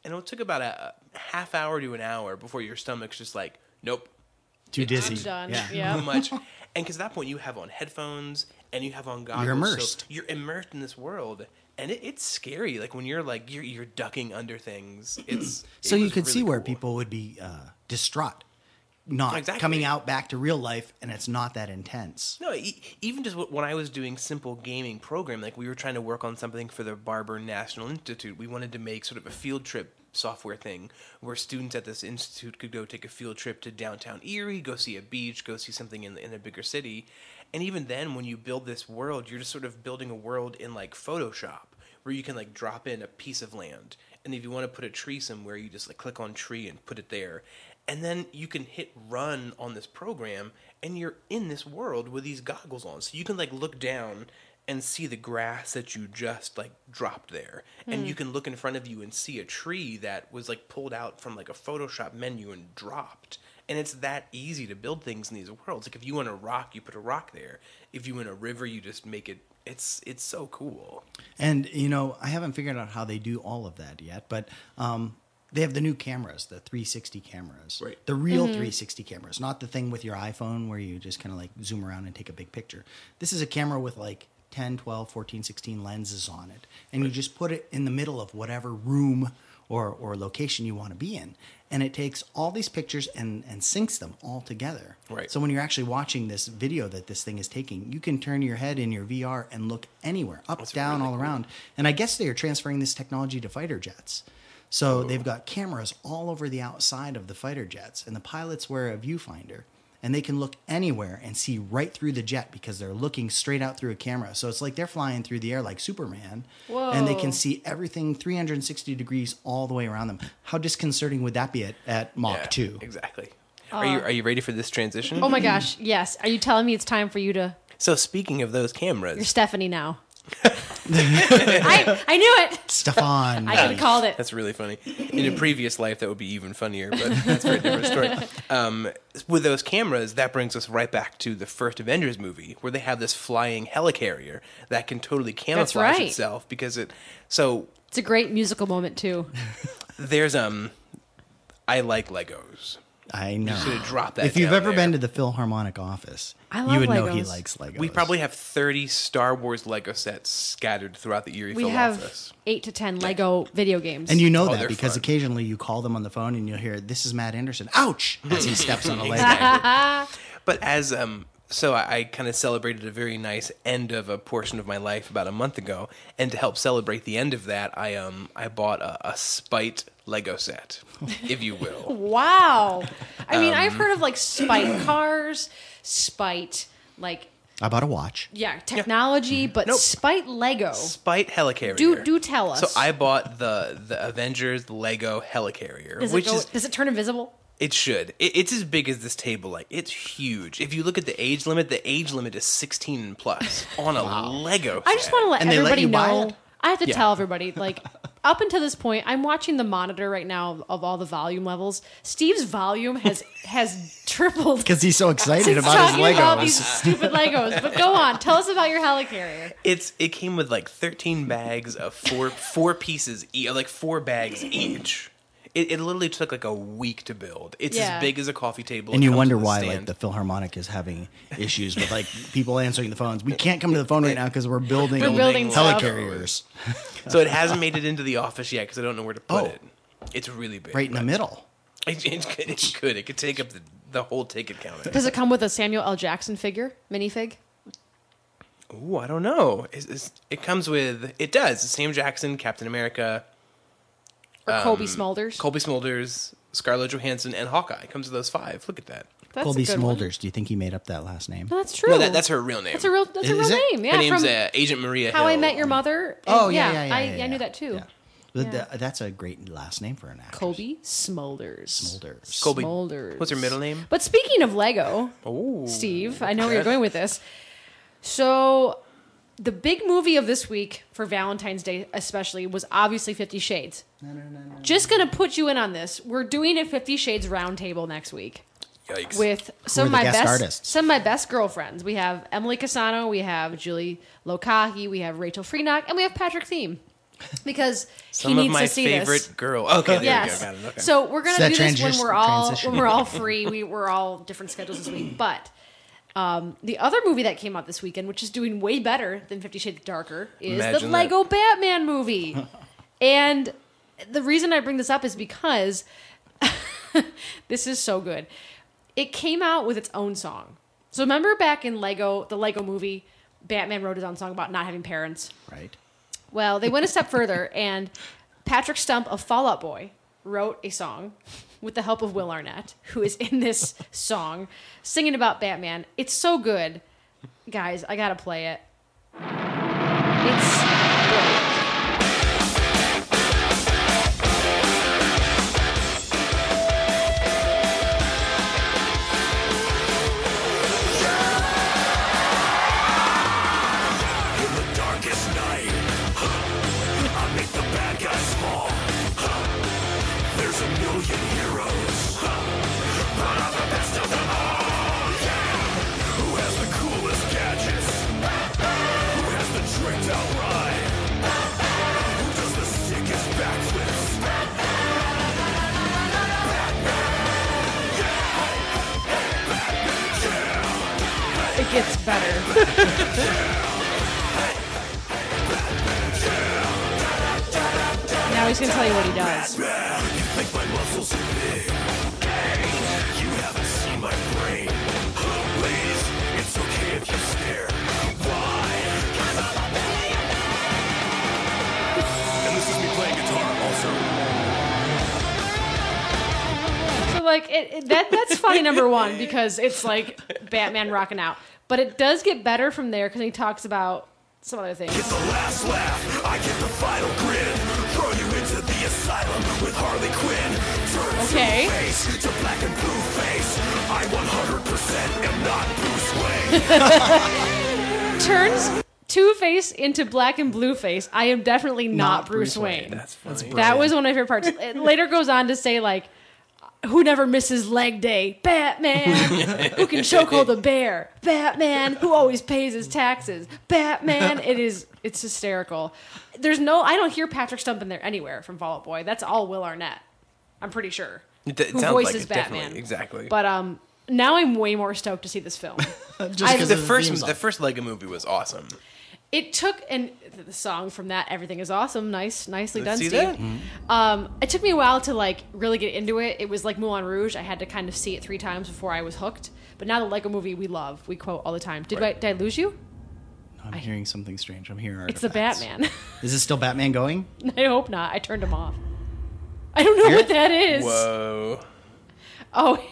and it took about a half hour to an hour before your stomach's just like, nope, Too dizzy. I'm done. Yeah. Yeah. too much. And because at that point you have on headphones and you have on goggles. You're immersed. So you're immersed in this world. And it's scary. Like when you're like, you're ducking under things. So it you was could really see where cool. people would be distraught, not Exactly. coming out back to real life, and it's not that intense. No, even just when I was doing simple gaming program, like we were trying to work on something for the Barber National Institute. We wanted to make sort of a field trip software thing where students at this institute could go take a field trip to downtown Erie, go see a beach, go see something in a bigger city. And even then, when you build this world, you're just sort of building a world in like Photoshop where you can like drop in a piece of land. And if you want to put a tree somewhere, you just like click on tree and put it there. And then you can hit run on this program and you're in this world with these goggles on. So you can like look down and see the grass that you just like dropped there. And you can look in front of you and see a tree that was like pulled out from like a Photoshop menu and dropped. And it's that easy to build things in these worlds. Like if you want a rock, you put a rock there. If you want a river, you just make it. It's so cool. And, you know, I haven't figured out how they do all of that yet, but they have the new cameras, the 360 cameras. Right. The real 360 cameras, not the thing with your iPhone where you just kind of like zoom around and take a big picture. This is a camera with like 10, 12, 14, 16 lenses on it. And you just put it in the middle of whatever room or location you want to be in. And it takes all these pictures and syncs them all together. Right. So when you're actually watching this video that this thing is taking, you can turn your head in your VR and look anywhere, up, down, really all cool. around. And I guess they are transferring this technology to fighter jets. So they've got cameras all over the outside of the fighter jets, and the pilots wear a viewfinder, and they can look anywhere and see right through the jet because they're looking straight out through a camera. So it's like they're flying through the air like Superman, and they Whoa. can see everything 360 degrees all the way around them. How disconcerting would that be at Mach Yeah, 2? Exactly. Are you ready for this transition? Oh my gosh, yes. Are you telling me it's time for you to... So speaking of those cameras, You're Stephanie now. I knew it. Stefan. I called it. that's really funny. In a previous life, that would be even funnier, but that's a very different story. With those cameras, that brings us right back to the first Avengers movie, where they have this flying helicarrier that can totally camouflage right. itself because it. So It's a great musical moment, too. there's I like Legos. I know. Should have dropped that. If you've down ever there. been to the Philharmonic office, I love you would know he Legos. likes Legos. We probably have 30 Star Wars Lego sets scattered throughout the Erie We Phil have office. 8 to 10 Lego video games. And you know Oh, that they're because fun. occasionally you call them on the phone and you'll hear, "This is Matt Anderson." Ouch! As he steps on a Lego. Exactly. But as so I kind of celebrated a very nice end of a portion of my life about a month ago, and to help celebrate the end of that, I bought a Spite Lego set, if you will. Wow. I mean, I've heard of like Spite cars, Spite, like, I bought a watch. yeah, technology, but Nope. Spite Lego. Spite Helicarrier. Do tell us. So I bought the Avengers Lego Helicarrier, which is does it turn invisible? it should. It's as big as this table. Like it's huge. If you look at the age limit is 16 and plus on a Lego set. I just want to let And they let everybody you buy know. it? I have to Yeah. tell everybody, like, up until this point, I'm watching the monitor right now of all the volume levels. Steve's volume has tripled Because he's so excited since about his talking about these Legos. stupid Legos. But go on, tell us about your helicarrier. It came with like 13 bags of four pieces, like 4 bags each. It literally took like a week to build. It's Yeah. as big as a coffee table. And It you comes wonder with a why, stand. like, the Philharmonic is having issues with, like, people answering the phones. We can't come to the phone right now because we're building stuff. helicarriers So it hasn't made it into the office yet because I don't know where to put Oh. it. It's really big. right in the but middle. It could. It could take up the whole ticket counter. Does it come with a Samuel L. Jackson figure, minifig? Ooh, I don't know. It comes with. It does. Sam Jackson, Captain America, Or Colby Smulders? Colby Smulders, Scarlett Johansson, and Hawkeye. Comes with those 5. Look at that. That's Colby a good one. Smulders. Do you think he made up that last name? No, that's true. No, that's her real name. That's a real Is name. it? Yeah, Her name's from Agent Maria How Hill. I Met Your Mother. Oh, And yeah. I knew that too. Yeah. But Yeah. that's a great last name for an actor. Colby Smulders. Smulders. Colby. Smulders. What's her middle name? But speaking of Lego, Oh, Steve, I know where you're going with this. So, the big movie of this week for Valentine's Day, especially, was obviously 50 Shades. Just gonna put you in on this. We're doing a 50 Shades roundtable next week Yikes. with some are of the my guest best artists? some of my best girlfriends. We have Emily Casano, we have Julie Lokahi, we have Rachel Freenach, and we have Patrick Thiem. because Some he of needs my to see favorite this. girl. Okay, there Yes. we go. Got it. Okay. So we're It's gonna that do this when transition. we're all free. We're all different schedules this week. But the other movie that came out this weekend, which is doing way better than 50 Shades Darker, is the Imagine Lego Batman movie. And the reason I bring this up is because this is so good. It came out with its own song. So remember back in the Lego movie, Batman wrote his own song about not having parents. Right. Well, they went a step further, and Patrick Stump of Fall Out Boy wrote a song with the help of Will Arnett, who is in this song singing about Batman. It's so good. Guys, I gotta play it. It's brilliant. It gets better. Now he's gonna tell you what he does. So like that's funny number one because it's like Batman rocking out, but it does get better from there because he talks about some other things. It's the last laugh. I get the final grin. Throw you into the asylum with Harley Quinn. Turn Okay. face to black and blue face. I 100% am not Bruce Wayne. Turns Two-Face into Black and Blue-Face. I am definitely not Bruce Wayne. That's funny. That was one of my favorite parts. It later goes on to say like, who never misses leg day? Batman. Who can chokehold a bear? Batman. Who always pays his taxes? Batman. It's hysterical. I don't hear Patrick Stump in there anywhere from Fall Out Boy. That's all Will Arnett. I'm pretty sure. It who sounds voices like it's Batman. definitely exactly. But now I'm way more stoked to see this film. Just I- because the first Lego movie was awesome. It took the song from that "Everything Is Awesome." Nicely done, See Steve. that? It took me a while to like really get into it. It was like Moulin Rouge. I had to kind of see it 3 times before I was hooked. But now the Lego movie we love, we quote all the time. Did I lose you? I'm hearing something strange. I'm hearing It's the artifacts. Batman. Is it still Batman going? I hope not. I turned him off. I don't know what that is. Whoa. Oh,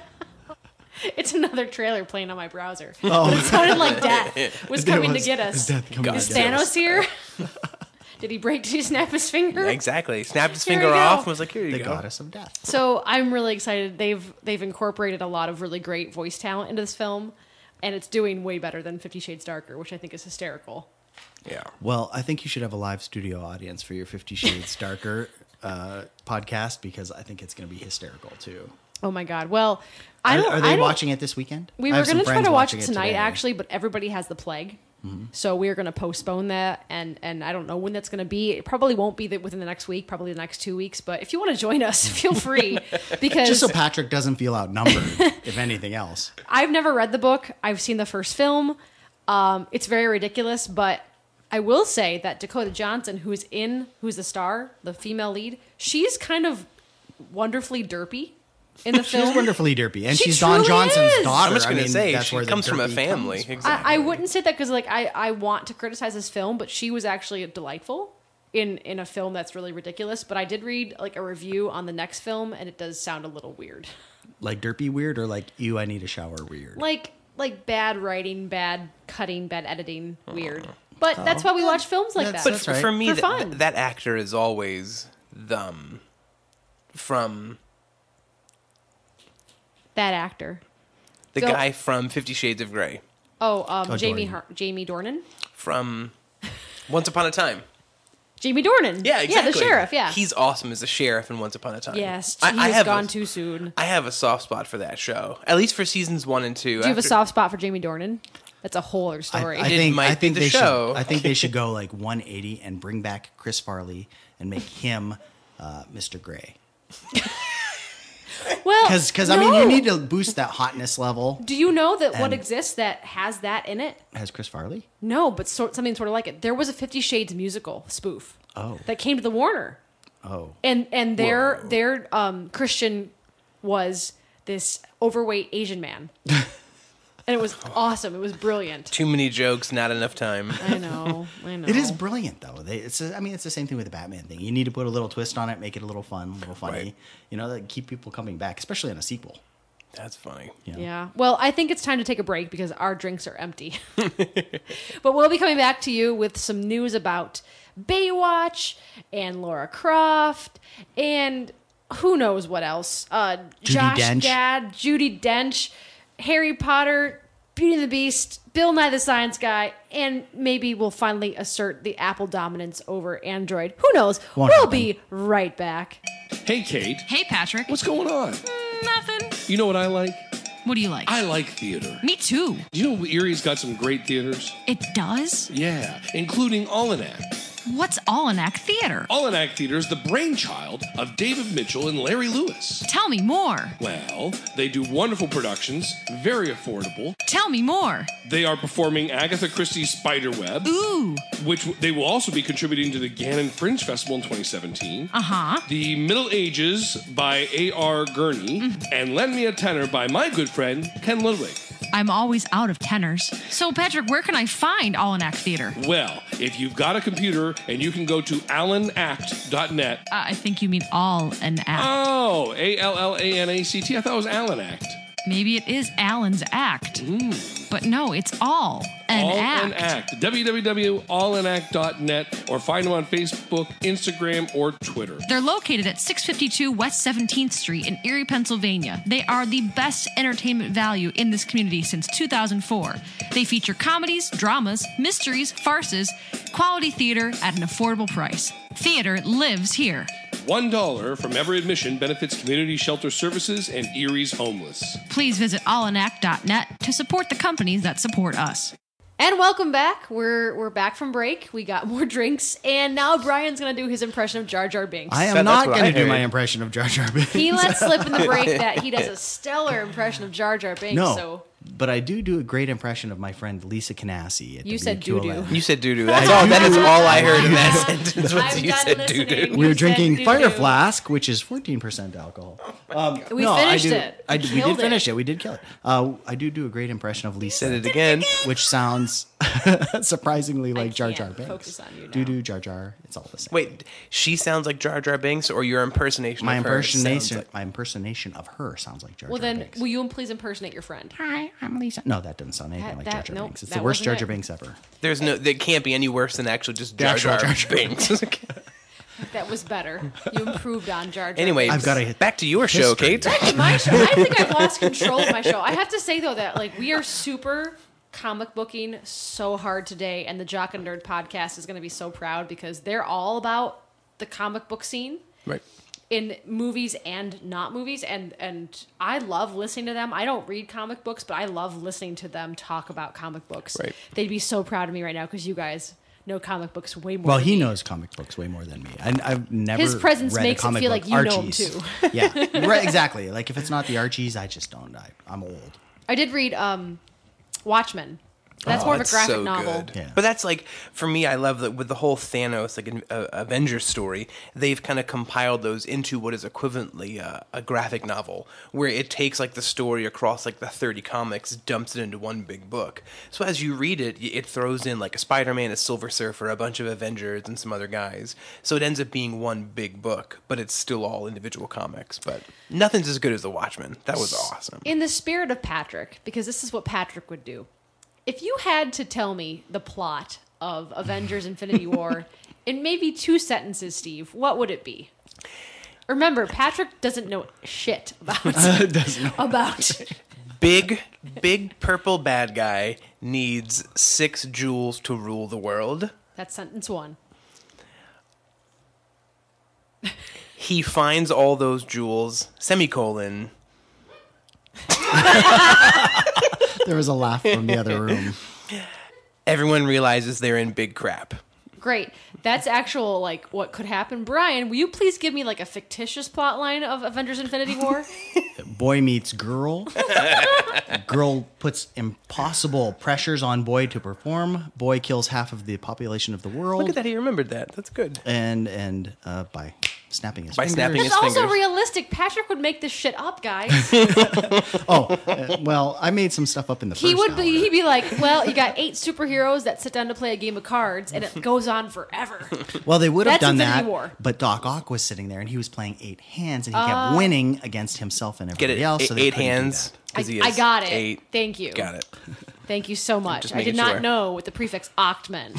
it's another trailer playing on my browser. Oh. But it sounded like death was There coming was- to get us. is death coming Is to get us. Thanos here? Did he snap his finger? Exactly. Snapped his Here finger we go. off and was like, here you The go. goddess of death. So I'm really excited. They've incorporated a lot of really great voice talent into this film, and it's doing way better than 50 Shades Darker, which I think is hysterical. Yeah. Well, I think you should have a live studio audience for your 50 Shades Darker podcast because I think it's going to be hysterical too. Oh my God! Well, I don't. Are they watching it this weekend? We I were have some going to try friends to watch watching it tonight, today. actually, but everybody has the plague, so we're going to postpone that, and I don't know when that's going to be. It probably won't be within the next week, probably the next 2 weeks. But if you want to join us, feel free, because Just so Patrick doesn't feel outnumbered, if anything else. I've never read the book. I've seen the first film. It's very ridiculous, but I will say that Dakota Johnson, who's the star, the female lead, she's kind of wonderffully derpy in the film. She's wonderfully derpy, and She she's Don truly Johnson's is. daughter. I'm just I gonna mean, say that's she where the comes from a derpy family. comes from. Exactly. I wouldn't say that because like I want to criticize this film, but she was actually delightful in a film that's really ridiculous. But I did read like a review on the next film, and it does sound a little weird, Like derpy weird, or like ew, I need a shower weird. like bad writing, bad cutting, bad editing, weird. But that's why we watch films like that. But That's right. for me, For fun. that actor is always from That actor. the Go. guy from 50 Shades of Grey, Jamie Dornan. Jamie Dornan. from Once Upon a Time. Jamie Dornan. Yeah, exactly. Yeah, the sheriff. Yeah. He's awesome as the sheriff in Once Upon a Time. yes. I He's have gone a, too soon. I have a soft spot for that show, at least for seasons 1 and 2. Do you have a soft spot for Jamie Dornan? that's a whole other story. might be the show. I think they should go like 180 and bring back Chris Farley and make him Mr. Gray. well, Because I mean, you need to boost that hotness level. Do you know that what And- exists that has that in it? Has Chris Farley? No, but something sort of like it. There was a 50 Shades musical spoof. Oh. That came to the Warner. Oh. And their Christian was this overweight Asian man. And it was awesome. It was brilliant. Too many jokes, not enough time. I know. It is brilliant, though. It's the same thing with the Batman thing. You need to put a little twist on it, make it a little fun, a little funny. Right. You know, that keep people coming back, especially in a sequel. That's funny. You know? Yeah. Well, I think it's time to take a break because our drinks are empty. But we'll be coming back to you with some news about Baywatch and Laura Croft and who knows what else. Josh Dench. Gad, Judi Dench, Harry Potter, Beauty and the Beast, Bill Nye the Science Guy, and maybe we'll finally assert the Apple dominance over Android. Who knows? Won't We'll happen. be right back. Hey, Kate. Hey, Patrick. What's going on? Nothing. You know what I like? What do you like? I like theater. Me too. Do you know Erie's got some great theaters? It does? Yeah, including All-In-Act. What's All-In-Act Theater? All-In-Act Theater is the brainchild of David Mitchell and Larry Lewis. Tell me more. Well, they do wonderful productions, very affordable. Tell me more. They are performing Agatha Christie's Spiderweb, Ooh. which they will also be contributing to the Gannon Fringe Festival in 2017. Uh-huh. The Middle Ages by A.R. Gurney, and Lend Me a Tenor by my good friend Ken Ludwig. I'm always out of tenors. So, Patrick, where can I find All-In-Act Theater? Well, if you've got a computer and you can go to allanact.net. I think you mean All an Act. Oh, A-L-L-A-N-A-C-T. I thought it was Allen Act. Maybe it is Alan's Act. But no, it's All an All Act. an Act. www.allanact.net or find them on Facebook, Instagram, or Twitter. They're located at 652 West 17th Street in Erie, Pennsylvania. They are the best entertainment value in this community since 2004. They feature comedies, dramas, mysteries, farces, quality theater at an affordable price. Theater lives here. $1 from every admission benefits community shelter services and Erie's homeless. Please visit allinact.net to support the companies that support us. And welcome back. We're back from break. We got more drinks, and now Brian's gonna do his impression of Jar Jar Binks. I am That's not what going I to do heard. my impression of Jar Jar Binks. He let slip in the break that he does a stellar impression of Jar Jar Binks. No, So but I do a great impression of my friend Lisa Canassi. At You the said WQLN. doo-doo. You said doo-doo. That is all I heard in that sentence was I'm you done said listening. doo-doo. We were You said drinking doo-doo. Fire Flask, which is 14% alcohol. We finished it. We We did killed it. finish it. We did kill it. I do a great impression of Lisa. Said it again. Which sounds surprisingly like Jar Jar can't Binks. focus on you now. Doo-doo, Jar Jar. It's all the same. Wait, she sounds like Jar Jar Binks, or your impersonation My of her sounds impersonation, like- my impersonation of her sounds like Jar Well, Jar then, Binks. will you please impersonate your friend? Hi, I'm Lisa. No, that doesn't sound anything like Jar Jar nope, Binks. It's that the worst wasn't Jar it. Jar Binks ever. There's no, that can't be any worse than actually just The Jar actual Jar, Jar Jar Binks. That was better. You improved on Jar Jar. Anyway, Binks. I've got a back to your show, history. Kate. My show. I think I've lost control of my show. I have to say though that like we are super comic booking so hard today, and the Jock and Nerd podcast is going to be so proud because they're all about the comic book scene Right. in movies and not movies, and I love listening to them. I don't read comic books, but I love listening to them talk about comic books. Right. They'd be so proud of me right now because you guys know comic books way more. Well, than he me. knows comic books way more than me. I've never. His presence read makes a it comic feel book. like you know him, Archies. too. Yeah, right. Exactly. Like if it's not the Archies, I just don't. I'm old. I did read Watchmen. That's more of a It's graphic so novel. good. Yeah. But that's like, for me, I love that with the whole Thanos, like Avengers story, they've kind of compiled those into what is equivalently a graphic novel, where it takes like the story across like the 30 comics, dumps it into one big book. So as you read it, it throws in like a Spider-Man, a Silver Surfer, a bunch of Avengers, and some other guys. So it ends up being one big book, but it's still all individual comics. But nothing's as good as The Watchmen. That was awesome. In the spirit of Patrick, because this is what Patrick would do. If you had to tell me the plot of Avengers Infinity War in maybe 2 sentences, Steve, what would it be? Remember, Patrick doesn't know shit about Big purple bad guy needs 6 jewels to rule the world. That's sentence 1. He finds all those jewels, semicolon. There was a laugh from the other room. Everyone realizes they're in big crap. Great. That's actual, like, what could happen. Brian, will you please give me, like, a fictitious plot line of Avengers Infinity War? Boy meets girl. Girl puts impossible pressures on boy to perform. Boy kills half of the population of the world. Look at that, he remembered that. That's good. And by snapping his fingers. snapping It's his also fingers. realistic. Patrick would make this shit up, guys. Well, I made some stuff up in the He first would hour. be. He'd be like, "Well, you got 8 superheroes that sit down to play a game of cards, and it goes on forever." Well, they would have That's done Infinity that, War. but Doc Ock was sitting there and he was playing 8 hands and he kept winning against himself and Get everybody it? else. So they 8 couldn't do hands. that. 'Cause he I has got it. 8. Thank you. Got it. Thank you so much. Just I did making not sure. know what the prefix oct meant.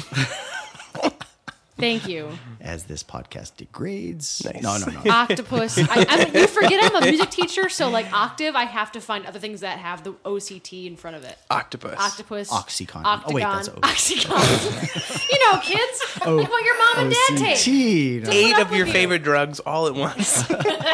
Thank you. As this podcast degrades. Nice. No. Octopus. You forget I'm a music teacher, so like octave, I have to find other things that have the OCT in front of it. Octopus. Octopus. Oxycontin. Octagon. Oh, wait, that's O. Oxycontin. You know, kids. Like what your mom and dad take. OCT. No. 8 up of your with you. favorite drugs all at once.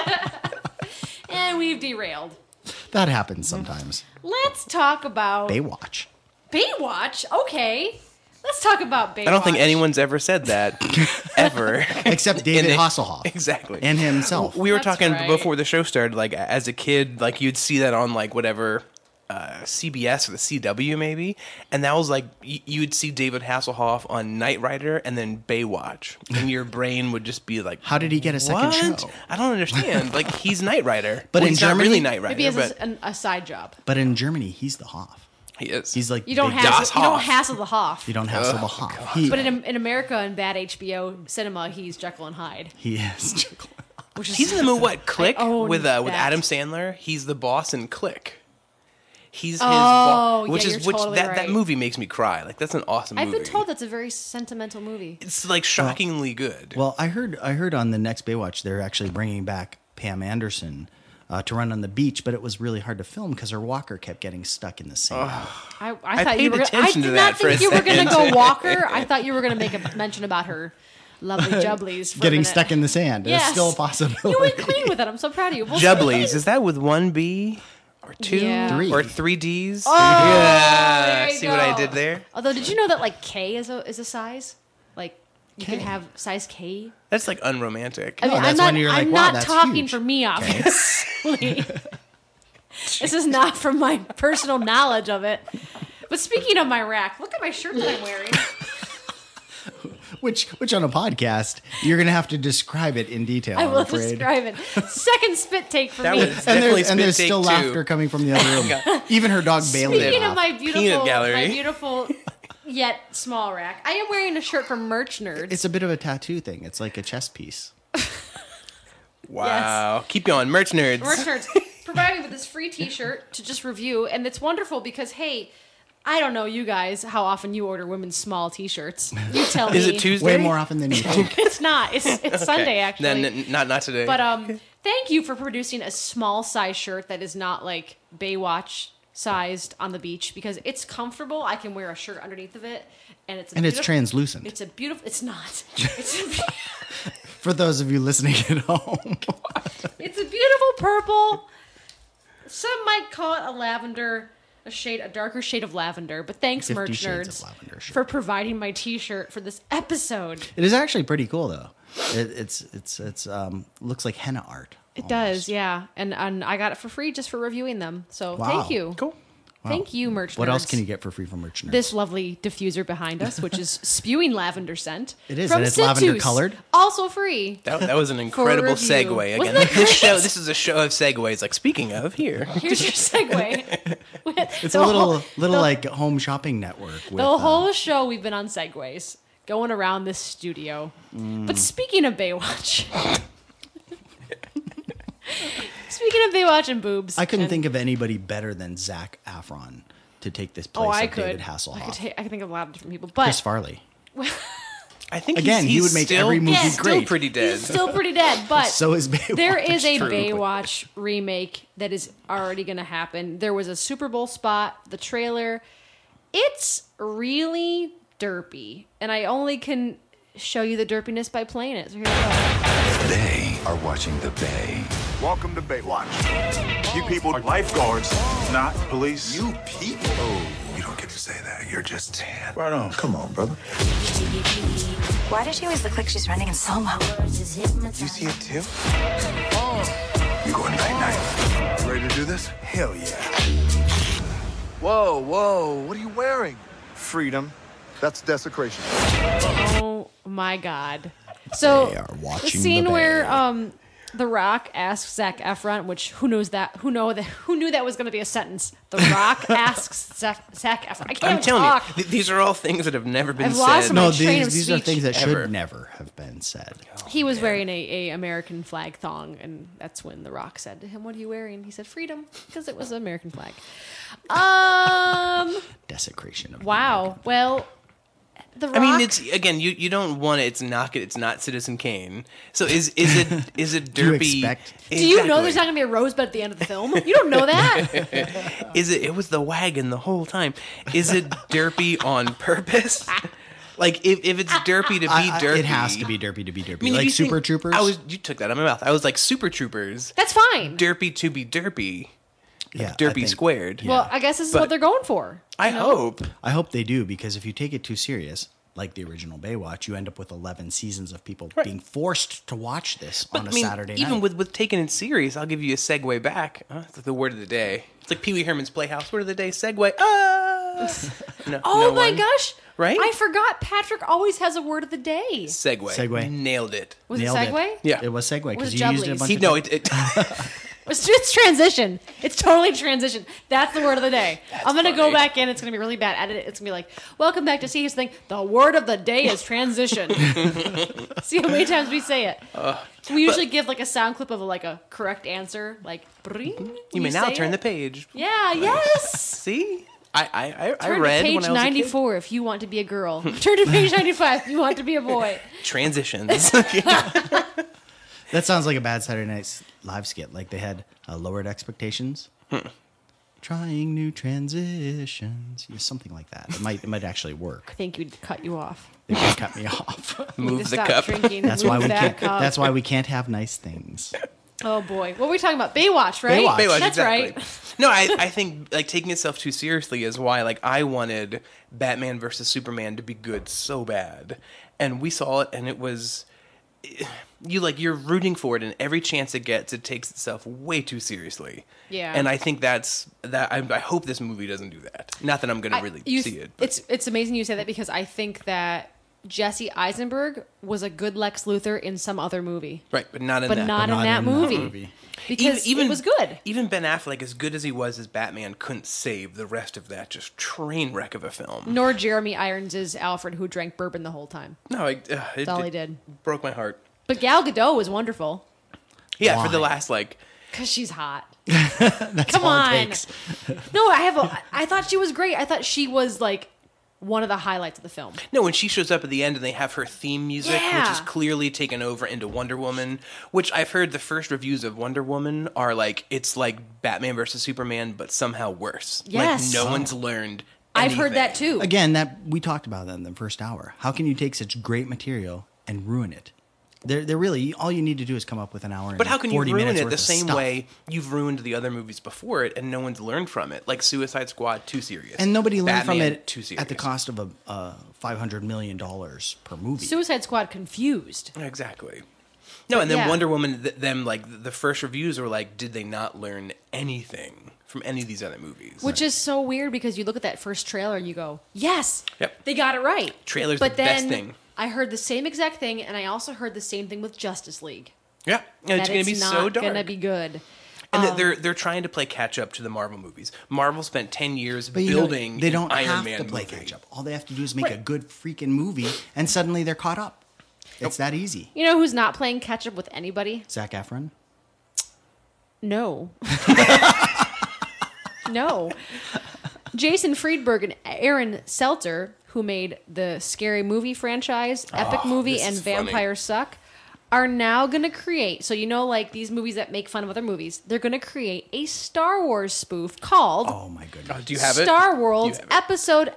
And we've derailed. That happens sometimes. Let's talk about Baywatch. Baywatch. Okay. Let's talk about Baywatch. I don't think anyone's ever said that. Ever. Except David In it. Hasselhoff. Exactly. And himself. We were That's talking right. before the show started, like, as a kid, like, you'd see that on, like, whatever, CBS or the CW, maybe. And that was, like, you'd see David Hasselhoff on Knight Rider and then Baywatch. And your brain would just be like, How did he get a second what? show? I don't understand. Like, he's Knight Rider. But in he's not Germany- really Knight Rider, Maybe he has but a side job. But in Germany, he's the Hoff. he is. He's like You don't Big hassle. Das You don't Hoff. hassle the Hoff. You don't hassle the Hoff. He, But in America and bad HBO cinema, he's Jekyll and Hyde. he is. Which is He's in the movie, what, Click? own With that. Adam Sandler. He's the boss in Click. He's his Oh, boss. yeah, Which you're is which totally that right. movie makes me cry. Like, that's an awesome I've movie. been told that's a very sentimental movie. It's like shockingly good. Well, I heard on the next Baywatch they're actually bringing back Pam Anderson to run on the beach, but it was really hard to film because her walker kept getting stuck in the sand. I I thought you paid were. I attention to did that not for think a you were going to second. go Walker. I thought you were going to make a mention about her lovely jubblies. For a Getting minute. stuck in the sand. Yes. It's still a possibility. You went clean with it. I'm so proud of you. Well, Jubblies, is that with 1 B or 2 Yeah. 3. or 3 Ds? there yeah. you See what I go. did there? Although, did you know that like K is a size? Like you can K. have size K. That's like unromantic. I mean, Oh, that's I'm not. when you're like, I'm wow, not that's talking huge. for me, obviously. This is not from my personal knowledge of it. But speaking of my rack, look at my shirt that I'm wearing. Which on a podcast you're gonna have to describe it in detail. I I'm will afraid. describe it. Second spit take for That me. was- And, Definitely and there's spit still take two. laughter coming from the other room. Even her dog Bailey. Speaking of laughed. my Peanut gallery. beautiful yet small rack, I am wearing a shirt from Merch Nerds. It's a bit of a tattoo thing. It's like a chess piece. Wow. Keep going. Merch nerds. Merch Nerds provide me with this free T-shirt to just review, and it's wonderful because hey, I don't know you guys how often you order women's small T-shirts. You tell me. Is it Tuesday? Way more often than you think. It's not. It's Sunday actually. No, not today. But thank you for producing a small size shirt that is not like Baywatch sized on the beach because it's comfortable. I can wear a shirt underneath of it, and it's And it's translucent. It's a beautiful. It's not. It's For those of you listening at home. it's a beautiful purple. Some might call it a lavender, a darker shade of lavender. But thanks, 50 Merch shades Nerds, of lavender, sure. for providing my T-shirt for this episode. It is actually pretty cool though. It's looks like henna art. It does, yeah. And I got it for free just for reviewing them. So Wow. thank you. cool. Thank you, Merch What Nerds. else can you get for free from Merch Nerds? This lovely diffuser behind us, which is spewing lavender scent. It is, from and it's lavender Cintus, colored. Also free. That was an incredible review. segue. Wasn't Again, that great? this is a show of segues. Like, speaking of, here. Here's your segue. It's a little like home shopping network. With, The whole show we've been on segues, going around this studio. But speaking of Baywatch. Speaking of Baywatch and boobs. I couldn't and- think of anybody better than Zac Efron to take this place Oh, I of could. David I Hasselhoff. could think of a lot of different people. But Chris Farley. I think Again, he he's would make still, every movie he's still great. pretty dead. he's still pretty dead. But So is Baywatch. there is a True. Baywatch remake that is already going to happen. There was a Super Bowl spot, the trailer. It's really derpy. And I only can show you the derpiness by playing it. So here we go. They are watching the Bay. Welcome to Baywatch. You people are lifeguards, not police. You people? Oh, you don't get to say that. You're just tan. Right on. Come on, brother. Why does she always look like she's running in slow-mo? You see it too? You going night-night. You ready to do this? Hell yeah. Whoa, whoa, what are you wearing? Freedom. That's desecration. Oh my God. So They are the watching scene the where bear. The Rock asks Zac Efron, which who knew that was going to be a sentence. The Rock asks Zac Efron. I can't I'm even telling talk. you, these are all things that have never been I've lost said. my No, train of these are speech. things that Ever. should never have been said. He was wearing a American flag thong, and that's when The Rock said to him, "What are you wearing?" He said, "Freedom," because it was an American flag. Desecration of Wow. Well, The Rock. I mean, it's again, you don't want it. It's not Citizen Kane. So is it Do you derpy? expect- Do you know Exactly. there's not going to be a rosebud at the end of the film? You don't know that? Is it? It was the wagon the whole time. Is it derpy on purpose? Like if it's derpy to be derpy, It has to be derpy to be derpy. I mean, if like you think- Super Troopers. You took that out of my mouth. I was like Super Troopers. That's fine. Derpy to be derpy. yeah, I Derpy think- squared. Well, I guess this is But- what they're going for. I hope. I hope they do, because if you take it too serious, like the original Baywatch, you end up with 11 seasons of people being forced to watch this on a Saturday night. Even with taking it serious, I'll give you a segue back. It's like the word of the day. It's like Pee Wee Herman's Playhouse. Word of the day, segue. No, Oh no my one? gosh. Right? I forgot Patrick always has a word of the day. Segue. Segue. Nailed it. Was Nailed it segue? Yeah. It was segue Was because it you used it a Jubblies? bunch He, of no, times. It's transition. It's totally transition. That's the word of the day. I'm going to go funny. back in. It's going to be really bad. Edit it. It's going to be like, welcome back to See His Thing. The word of the day is transition. See how many times we say it. We usually give like a sound clip of like a correct answer. Like, bring. you may now say turn it. the page. Yeah, yes. See? I Turn read to page when I was 94 if you want to be a girl. Turn to page 95 if you want to be a boy. a kid. Transitions. That sounds like a bad Saturday Night Live skit. Like they had lowered expectations. Trying new transitions. Yeah, something like that. It might actually work. I think we'd cut you off. They just cut me off. You need Move to the stop cup. drinking. That's Move why we that can't. cup. That's why we can't have nice things. Oh boy, what were we talking about? Baywatch, right? Baywatch. Baywatch, That's exactly. right. No, I think like taking itself too seriously is why like I wanted Batman versus Superman to be good so bad, and we saw it, and it was you're rooting for it, and every chance it gets, it takes itself way too seriously. Yeah. And I think that's that. I hope this movie doesn't do that. Not that I'm going to really see it. But. It's amazing you say that because I think that Jesse Eisenberg was a good Lex Luthor in some other movie, Right, but not in but that. not in that movie. Because it was good. Even Ben Affleck, as good as he was as Batman, couldn't save the rest of that just train wreck of a film. Nor Jeremy Irons' Alfred, who drank bourbon the whole time. No, That's all he did. Broke my heart. But Gal Gadot was wonderful Yeah, for the Why? last like because she's hot. That's Come all it on. takes. No, I thought she was great. I thought she was like one of the highlights of the film. no, when she shows up at the end and they have her theme music, which Yeah. is clearly taken over into Wonder Woman, which I've heard the first reviews of Wonder Woman are like it's like Batman versus Superman, but somehow worse. Yes. Like no one's learned. I've heard that anything. too. Again, that we talked about that in the first hour. How can you take such great material and ruin it? They're really all you need to do is come up with an hour. But how can you 40 ruin minutes it worth the of same stuff. way you've ruined the other movies before it, and no one's learned from it? Like Suicide Squad, too serious, And nobody learned from Batman, it too serious. at the cost of $500 million per movie. Suicide Squad confused. Exactly. No, and then Yeah. Wonder Woman, them like the first reviews were like, did they not learn anything from any of these other movies? Which is so weird because you look at that first trailer and you go, yes, Yep. they got it right. Trailer's but the then best thing. I heard the same exact thing, and I also heard the same thing with Justice League. Yeah, and it's that going to be not so dark. gonna be good. And that they're trying to play catch up to the Marvel movies. Marvel spent 10 years But you know, building they don't an Iron have Man to play movie. catch up. All they have to do is make a good freaking movie, and suddenly they're caught up. It's that easy. You know who's not playing catch up with anybody? Zac Efron. No. No. Jason Friedberg and Aaron Seltzer, who made the Scary Movie franchise, Epic Movie, this and is funny. Vampire Suck, are now going to create, so you know, like these movies that make fun of other movies, they're going to create a Star Wars spoof called Oh my goodness. Do you have it? Star Do Wars you have it? Episode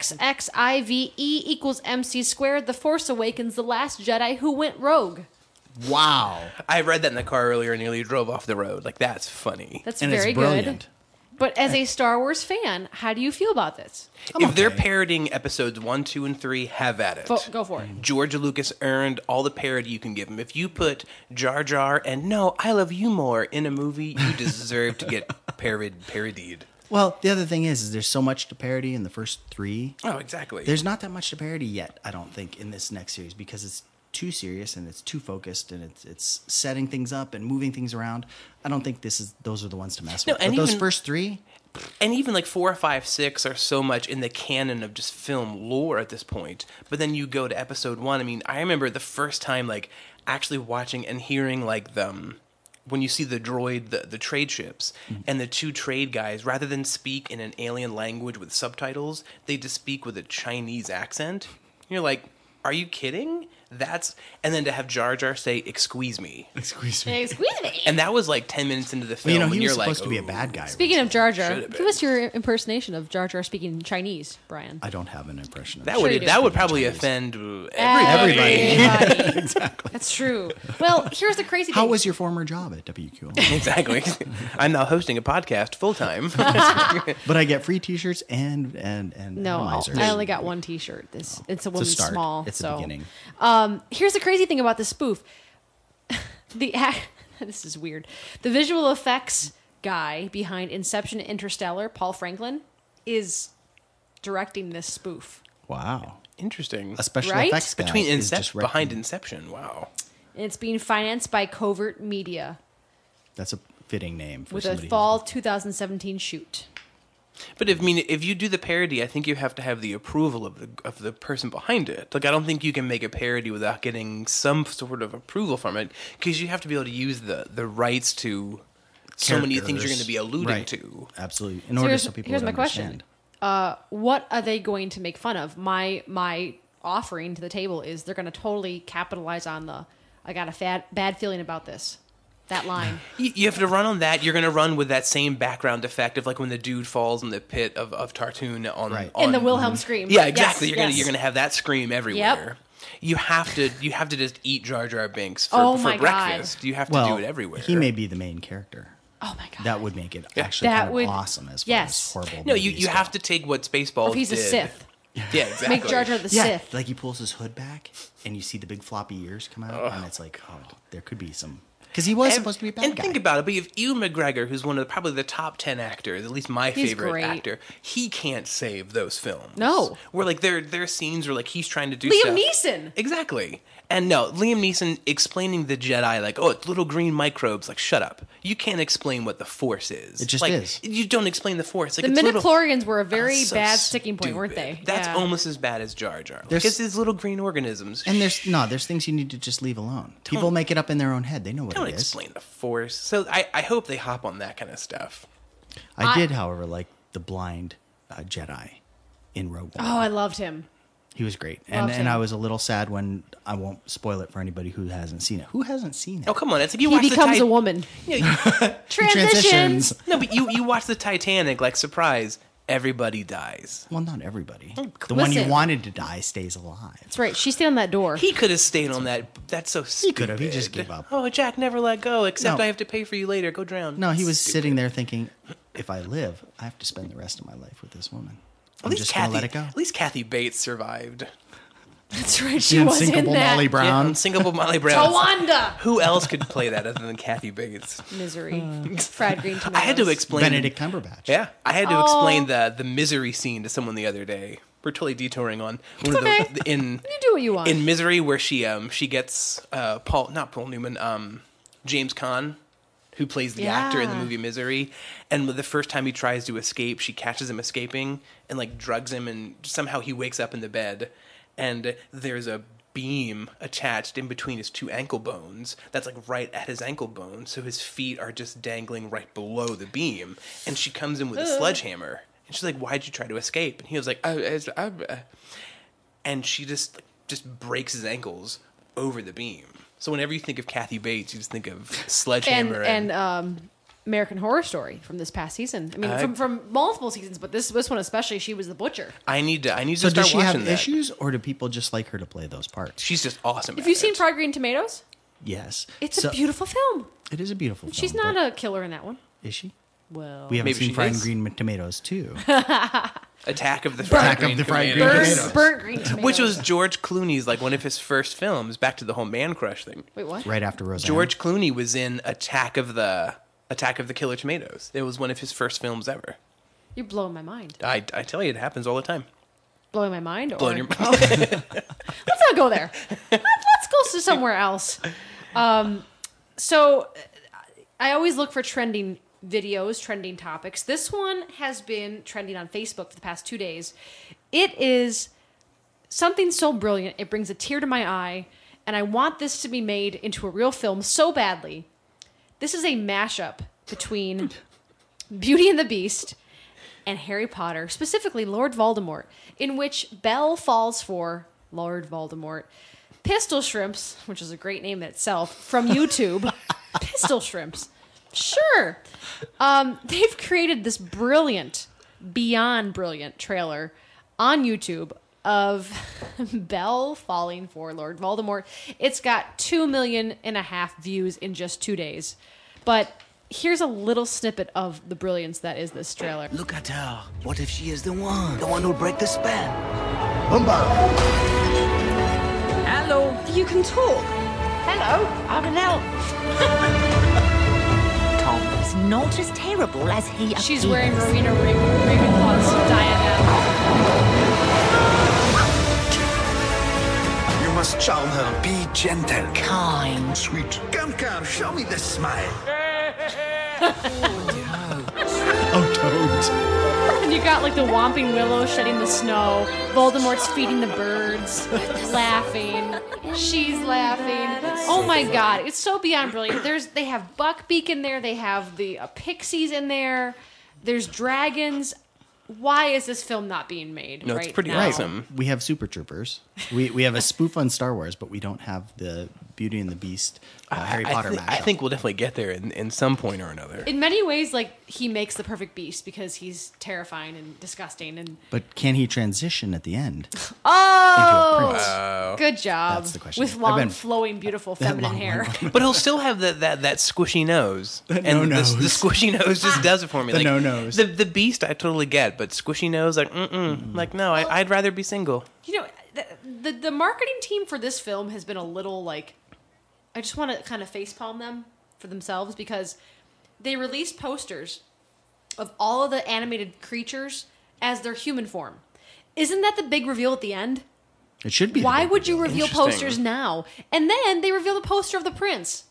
XXXIVE = MC², The Force Awakens, The Last Jedi Who Went Rogue. Wow. I read that in the car earlier and nearly drove off the road. Like, that's funny. That's And very it's brilliant. good. But as a Star Wars fan, how do you feel about this? If they're parodying episodes 1, 2, and 3, have at it. Go for it. George Lucas earned all the parody you can give him. If you put Jar Jar and No, I Love You More in a movie, you deserve to get parodied. Well, the other thing is there's so much to parody in the first 3. Oh, exactly. There's not that much to parody yet, I don't think, in this next series because it's too serious and it's too focused and it's setting things up and moving things around. I don't think those are the ones to mess with. and But those even- first 3, And even like 4, 5, 6 are so much in the canon of just film lore at this point. But then you go to episode 1. I mean, I remember the first time like actually watching and hearing like when you see the droid, the trade ships, and the 2 trade guys, rather than speak in an alien language with subtitles, they just speak with a Chinese accent. You're like, are you kidding? And then to have Jar Jar say, "Excuse me," excuse me. Excuse me. and that was like 10 minutes into the film. Well, and he you're was like, supposed to be a "Ooh." bad guy. Speaking of Jar Jar, Should've been. give us your impersonation of Jar Jar speaking Chinese, Brian. I don't have an impression of That Sure you would do. that would probably Chinese. offend everybody. Everybody. Exactly. That's true. Well, here's the crazy thing. How was your former job at WQL? Exactly. I'm now hosting a podcast full time. But I get free T-shirts and No, atomizers. I only got one T-shirt. It's a woman's start. small. It's so. the beginning. Here's the crazy thing about the spoof. This is weird. The visual effects guy behind Inception and Interstellar, Paul Franklin, is directing this spoof. Wow. Interesting. A special Right? effects guy Between is just behind wrecking. Inception. Wow. And it's being financed by Covert Media That's a fitting name for with a somebody. fall 2017 shoot. But if you do the parody, I think you have to have the approval of the person behind it. Like, I don't think you can make a parody without getting some sort of approval from it, because you have to be able to use the rights to so many things you're going to be alluding Right. to. Absolutely. In order so people here's would my question. understand. What are they going to make fun of? My offering to the table is they're going to totally capitalize on I got a bad feeling about this. That line. You have to run on that. You're going to run with that same background effect of like when the dude falls in the pit of Tartoon on In the Wilhelm scream. Yeah, exactly. Yes, You're gonna have that scream everywhere. You have to just eat Jar Jar Binks for, Oh for my God. breakfast. You have to do it everywhere. He may be the main character. Oh my god. That would make it actually That kind of would- awesome as far yes. as horrible. No, you movies go. have to take what Spaceballs Or he's a did. Sith. Yeah, exactly. Make Jar Jar the Yeah, Sith. like he pulls his hood back and you see the big floppy ears come out, and it's like, oh, there could be some. Because he was supposed to be a bad and guy. think about it, but if Ewan McGregor, who's one of probably the top 10 actors, at least my He's favorite great. actor, he can't save those films. No. Where like there are scenes where like he's trying to do Liam stuff. Neeson. Exactly. And no, Liam Neeson explaining the Jedi like, oh, it's little green microbes. Like, shut up. You can't explain what the Force is. It just like, is. You don't explain the Force. Like, The it's little- midichlorians were a very so bad sticking point, weren't stupid. they? That's Yeah. almost as bad as Jar Jar. There's- Because these little green organisms. And there's things you need to just leave alone. People make it up in their own head. They know what Don't it is. explain the Force. So I hope they hop on that kind of stuff. I did, however, like the blind Jedi in Rogue One. Oh, I loved him. He was great, Loved and him. I was a little sad when I won't spoil it for anybody who hasn't seen it. Who hasn't seen it? Oh, come on. It's like you He watch becomes the a woman. Transitions. No, but you watch the Titanic, like, surprise, everybody dies. Well, not everybody. The one you listen. wanted to die stays alive. That's right. She stayed on that door. He could have stayed on that. That's so stupid. could have. He just gave up. Oh, Jack never let go, except No. I have to pay for you later. Go drown. No, he was sitting there thinking, if I live, I have to spend the rest of my life with this woman. At I'm least just Kathy, gonna let it go. At least Kathy Bates survived. That's right. She The was in Unsinkable that. Molly Brown. Unsinkable Molly Brown. Tawanda. Who else could play that other than Kathy Bates? Misery. Fried green tomatoes. I had to explain. Benedict Cumberbatch. Yeah, I had to explain the misery scene to someone the other day. We're totally detouring on one of okay. the in You do what you want. in Misery, where she gets not Paul Newman, James Caan, who plays the actor in the Yeah. movie Misery, and the first time he tries to escape, she catches him escaping and like drugs him, and somehow he wakes up in the bed, and there's a beam attached in between his two ankle bones that's like right at his ankle bone, so his feet are just dangling right below the beam, and she comes in with a sledgehammer, and she's like, "Why'd you try to escape?" And he was like, and she just breaks his ankles over the beam. So whenever you think of Kathy Bates, you just think of sledgehammer and American Horror Story from this past season. I mean, from multiple seasons, but this one especially, she was the butcher. I need to So start does she watching have that. issues, or do people just like her to play those parts? She's just awesome. Have at you seen it. Fried Green Tomatoes? Yes. It's a beautiful film. It is a beautiful film. She's not a killer in that one. Is she? Well, We haven't Maybe seen she Fried is. Green Tomatoes too. Attack of the Fried Green Tomatoes. burnt green tomatoes. Which was George Clooney's, like, one of his first films, back to the whole man crush thing. Wait, what? Right after Roseanne. George Clooney was in Attack of the Killer Tomatoes. It was one of his first films ever. You're blowing my mind. I tell you, it happens all the time. Blowing my mind? Or... Blowing your Let's not go there. Let's go to somewhere else. So I always look for trending videos, trending topics. This one has been trending on Facebook for the past 2 days. It is something so brilliant, it brings a tear to my eye, and I want this to be made into a real film so badly. This is a mashup between Beauty and the Beast and Harry Potter, specifically Lord Voldemort, in which Belle falls for Lord Voldemort. Pistol Shrimps, which is a great name in itself, from YouTube. Pistol Shrimps. Sure. They've created this brilliant, beyond brilliant trailer on YouTube of Belle falling for Lord Voldemort. It's got 2.5 million views in just 2 days. But here's a little snippet of the brilliance that is this trailer. Look at her. What if she is the one who'll break the spell? Hello. You can talk. Hello, I'm an elf. Tom is not as terrible as he appears. She's wearing Rowena Ravenclaw's diadem. You must charm her. Be gentle, kind, Sweet. Come, show me the smile. Oh, don't. And you got like the Whomping Willow shedding the snow. Voldemort's feeding the birds, laughing. She's laughing. Oh my god, it's so beyond brilliant. They have Buckbeak in there. They have the pixies in there. There's dragons. Why is this film not being made? No, right it's pretty now? awesome. We have Super Troopers. We have a spoof on Star Wars, but we don't have the Beauty and the Beast Harry Potter mashup. I think we'll definitely get there in some point or another. In many ways, like he makes the perfect beast because he's terrifying and disgusting. And But can he transition at the end? oh, Into a prince? good job. That's the question. With I've long, been- flowing, beautiful, feminine hair. But he'll still have that squishy nose. The and no-nose. the squishy nose just does it for me. The like, no-nose. The Beast I totally get, but squishy nose, like, Like, no, I'd rather be single. You know, the marketing team for this film has been a little like, I just want to kind of facepalm them for themselves because they released posters of all of the animated creatures as their human form. Isn't that the big reveal at the end? It should be. Why would you reveal Interesting. posters now? And then they reveal the poster of the prince.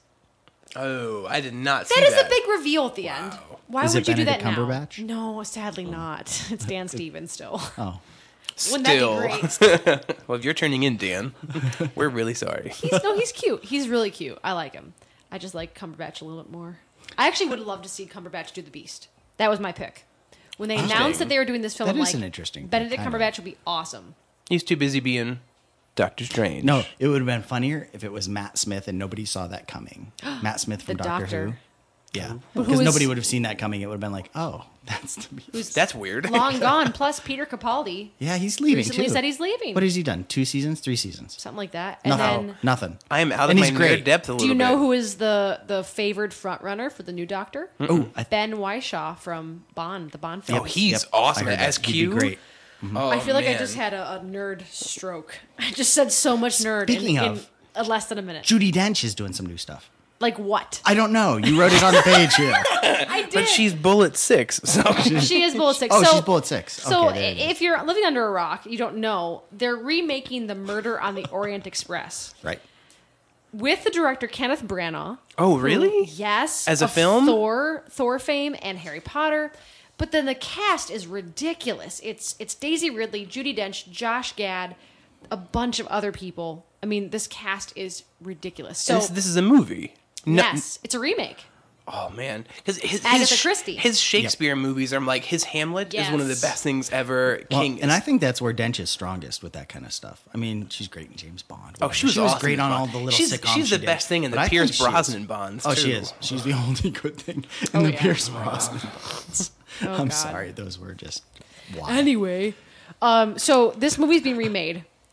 Oh, I did not see That is that. the big reveal at the end. Why Is would it you do that Benedict now? Cumberbatch? No, sadly not. It's Dan Stevens still. Oh. Wouldn't that Still. be great? Well, if you're turning in, Dan, we're really sorry. He's cute. He's really cute. I like him. I just like Cumberbatch a little bit more. I actually would love to see Cumberbatch do the Beast. That was my pick. When they announced that they were doing this film, That I'm is like, an interesting pick, Benedict kind of. Cumberbatch would be awesome. He's too busy being Doctor Strange. No, it would have been funnier if it was Matt Smith and nobody saw that coming. Matt Smith from The Doctor Doctor. Who. Yeah, Who because is- nobody would have seen that coming. It would have been like, oh, that's the Beast. That's weird. Long gone. Plus, Peter Capaldi Yeah, he's leaving recently too. said he's leaving. What has he done? 2 seasons? 3 seasons? Something like that. And Nothing. then, Nothing. I am out of And my he's great. nerd depth a little do you know bit. who is the favored front runner for the new Doctor? Oh, Ben Whishaw from Bond, the Bond film. Oh, he's Yep, awesome I heard as that. He'd be Q. great. Oh, I feel like I man. just had a nerd stroke. I just said so much nerd Speaking in of- less than a minute. Judi Dench is doing some new stuff. Like what? I don't know. You wrote it on the page here. I did. But she's bullet 6, so She is bullet 6. Oh, so, she's bullet 6. So Okay, there it is. if you're living under a rock, you don't know, they're remaking the Murder on the Orient Express Right. with the director Kenneth Branagh. Oh, really? Yes. As a of film? Thor fame and Harry Potter. But then the cast is ridiculous. It's Daisy Ridley, Judi Dench, Josh Gad, a bunch of other people. I mean, this cast is ridiculous. So this is a movie. No- yes, it's a remake. Oh man, because Agatha Christie. his Shakespeare movies are like his Hamlet is one of the Yes. best things ever. Well, King, and I think that's where Dench is strongest with that kind of stuff. I mean, she's great in James Bond. oh, whatever. she was awesome great in on Bond. all the little she's, sitcoms. She's she the did. best thing in the But I Pierce think she is. Brosnan Bonds. Oh, too. she is. She's the only good thing in the Pierce Brosnan Bonds. Oh, I'm God. sorry, those were just wild. Anyway, so this movie's being remade,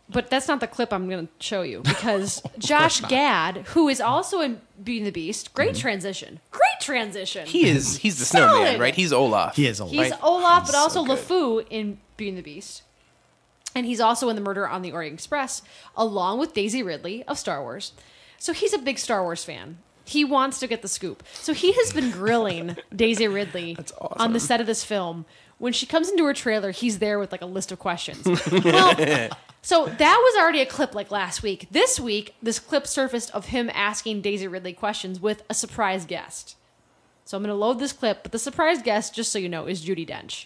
But that's not the clip I'm going to show you because Josh Gad, who is also in Beauty and the Beast, great transition. He's the Solid. snowman, right? He's Olaf. He is Olaf. He's right? Olaf, but also so good. LeFou in Beauty and the Beast. And he's also in The Murder on the Orient Express, along with Daisy Ridley of Star Wars. So he's a big Star Wars fan. He wants to get the scoop. So he has been grilling Daisy Ridley on the set of this film. When she comes into her trailer, he's there with like a list of questions. Well, so that was already a clip like last week. This week, this clip surfaced of him asking Daisy Ridley questions with a surprise guest. So I'm going to load this clip, but the surprise guest, just so you know, is Judi Dench.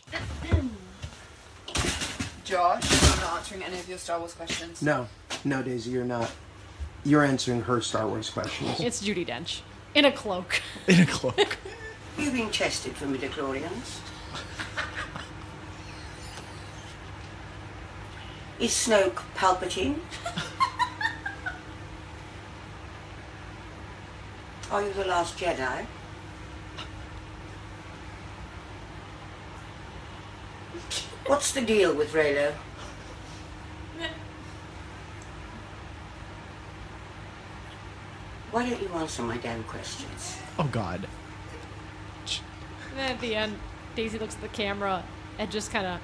Josh, I'm not answering any of your Star Wars questions. No, Daisy, you're not. You're answering her Star Wars questions. It's Judi Dench. In a cloak. In a cloak. You being tested for midichlorians? Is Snoke Palpatine? Are you the last Jedi? What's the deal with Reylo? Why don't you answer my damn questions? Oh, God. And then at the end, Daisy looks at the camera and just kind of...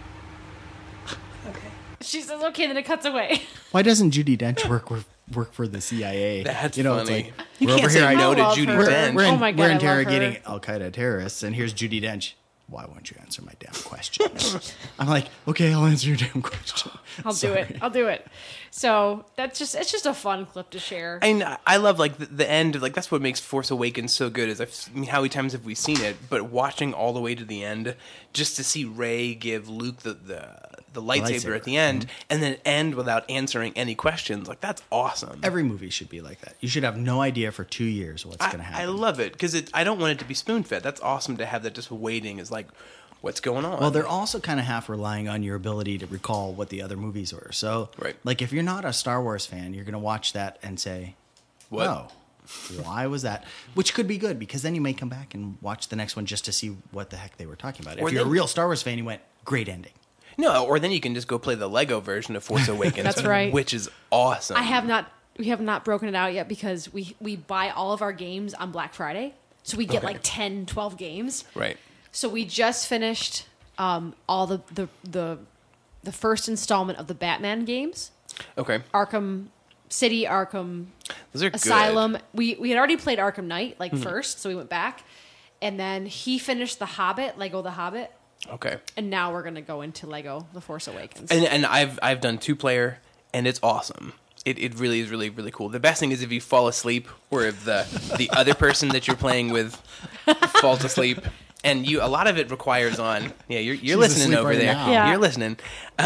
Okay. She says, okay, then it cuts away. Why doesn't Judi Dench work for the CIA? That's It's funny. like, You we're can't over say here, no to love Judi her. Dench. We're, Oh my God, we're I love her. interrogating Al-Qaeda terrorists, and here's Judi Dench. Why won't you answer my damn question? I'm like, okay, I'll answer your damn question. I'll do it. So it's just a fun clip to share. I love like the end. Like that's what makes Force Awakens so good. Is how many times have we seen it? But watching all the way to the end, just to see Rey give Luke the lightsaber at the end, and then end without answering any questions. Like that's awesome. Every movie should be like that. You should have no idea for 2 years what's going to happen. I love it because I don't want it to be spoon fed. That's awesome to have that just waiting is like, what's going on? Well, they're also kind of half relying on your ability to recall what the other movies were. So, like, if you're not a Star Wars fan, you're going to watch that and say, What? "Oh, why was that?" Which could be good because then you may come back and watch the next one just to see what the heck they were talking about. Or if you're a then- real Star Wars fan, you went, "Great ending." No, or then you can just go play the Lego version of Force Awakens. That's right. Which is awesome. We have not broken it out yet because we buy all of our games on Black Friday. So we get like 10, 12 games. Right. So we just finished all the first installment of the Batman games. Okay. Arkham City, Arkham Those are Asylum. good. We had already played Arkham Knight Mhm. first, so we went back. And then he finished The Hobbit, Lego The Hobbit. Okay. And now we're going to go into Lego The Force Awakens. And I've done 2-player, and it's awesome. It really is really, really cool. The best thing is if you fall asleep, or if the other person that you're playing with falls asleep, and a lot of it requires on. Yeah, you're She's listening asleep over right there. now. Yeah. You're listening.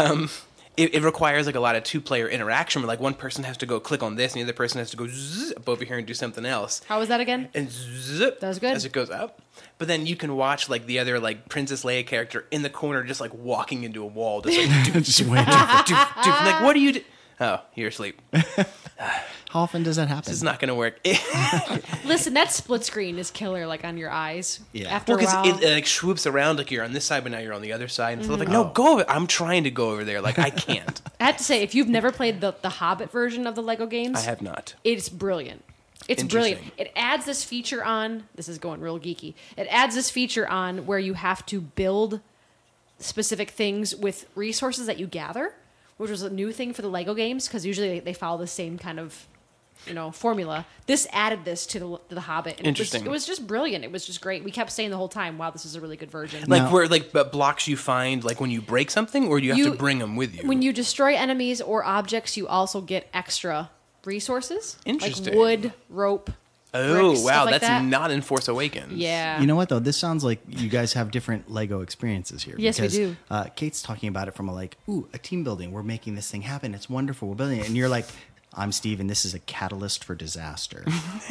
It requires like a lot of 2-player interaction where like one person has to go click on this and the other person has to go zzz up over here and do something else. How was that again? And zip That was good. as it goes up. But then you can watch like the other like Princess Leia character in the corner just like walking into a wall, just like doof, Just doof, waiting. doof, doof, doof. Like what are you? Oh, you're asleep. How often does that happen? It's not going to work. Listen, that split screen is killer, like on your eyes. Yeah. After Well, a while. because it like swoops around, like you're on this side, but now you're on the other side. And so like, Mhm. no, go over. I'm trying to go over there. Like I can't. I have to say, if you've never played the Hobbit version of the Lego games, I have not. It's brilliant. It's Interesting. brilliant. It adds this feature on. This is going real geeky. It adds this feature on where you have to build specific things with resources that you gather, which was a new thing for the Lego games because usually they follow the same kind of formula. This added this to the Hobbit. And Interesting. It was just brilliant. It was just great. We kept saying the whole time, "Wow, this is a really good version." Like where like blocks you find like when you break something, or do you have to bring them with you? When you destroy enemies or objects, you also get extra resources. Interesting. Like wood, rope. Oh bricks, wow, stuff like that's that. not in Force Awakens. Yeah. You know what though? This sounds like you guys have different Lego experiences here. Yes, we because, do. Kate's talking about it from a team building. We're making this thing happen. It's wonderful. We're building it, and you're like, I'm Steve, and this is a catalyst for disaster.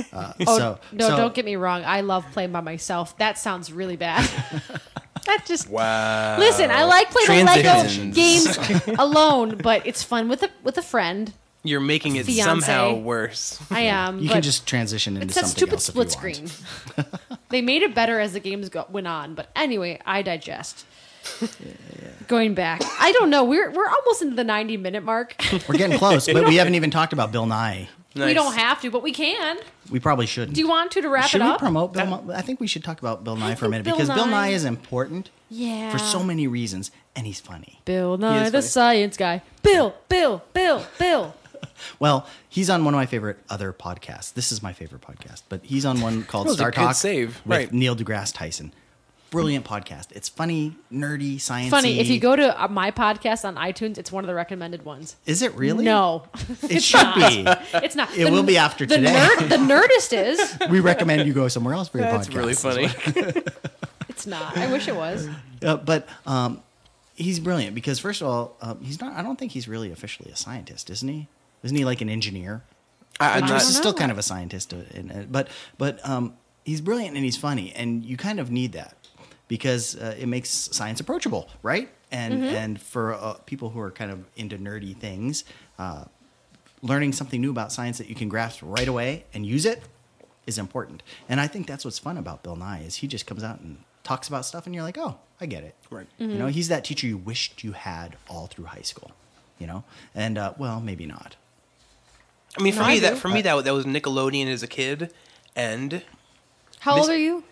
Don't get me wrong. I love playing by myself. That sounds really bad. That just wow. Listen, I like playing the Lego Transitions. games alone, but it's fun with a friend. You're making it Fiancé. somehow worse. I am. You but can just transition into it's that something stupid else if you split want. screen. They made it better as the games went on, but anyway, I digest. Going back, I don't know. We're almost into the 90-minute mark. We're getting close, but we haven't even talked about Bill Nye. We don't have to, but we can. We probably shouldn't. Do you want to wrap Should it we up? promote Bill Nye? I think we should talk about Bill Nye for a minute Bill because Bill Nye- Nye is important Yeah. for so many reasons, and he's funny. Bill He Nye, is the funny. science guy. Bill. Well, he's on one of my favorite other podcasts. This is my favorite podcast, but he's on one called That was a Star good Talk save. with Right. Neil deGrasse Tyson. Brilliant podcast. It's funny, nerdy, sciencey. Funny. If you go to my podcast on iTunes, it's one of the recommended ones. Is it really? No. It should be. It's not. It will be after the today. The Nerdist is. We recommend you go somewhere else for your That's podcast. really funny. It's not. I wish it was. But he's brilliant because, first of all, he's not. I don't think he's really officially a scientist, isn't he? Isn't he like an engineer? I'm not. He's still kind of a scientist, but he's brilliant and he's funny, and you kind of need that because it makes science approachable, right? And for people who are kind of into nerdy things, learning something new about science that you can grasp right away and use it is important. And I think that's what's fun about Bill Nye is he just comes out and talks about stuff, and you're like, oh, I get it. Right. You know, he's that teacher you wished you had all through high school. You know, and well, maybe not. I mean, for No, me, I that do. for me that was Nickelodeon as a kid, and How old are you?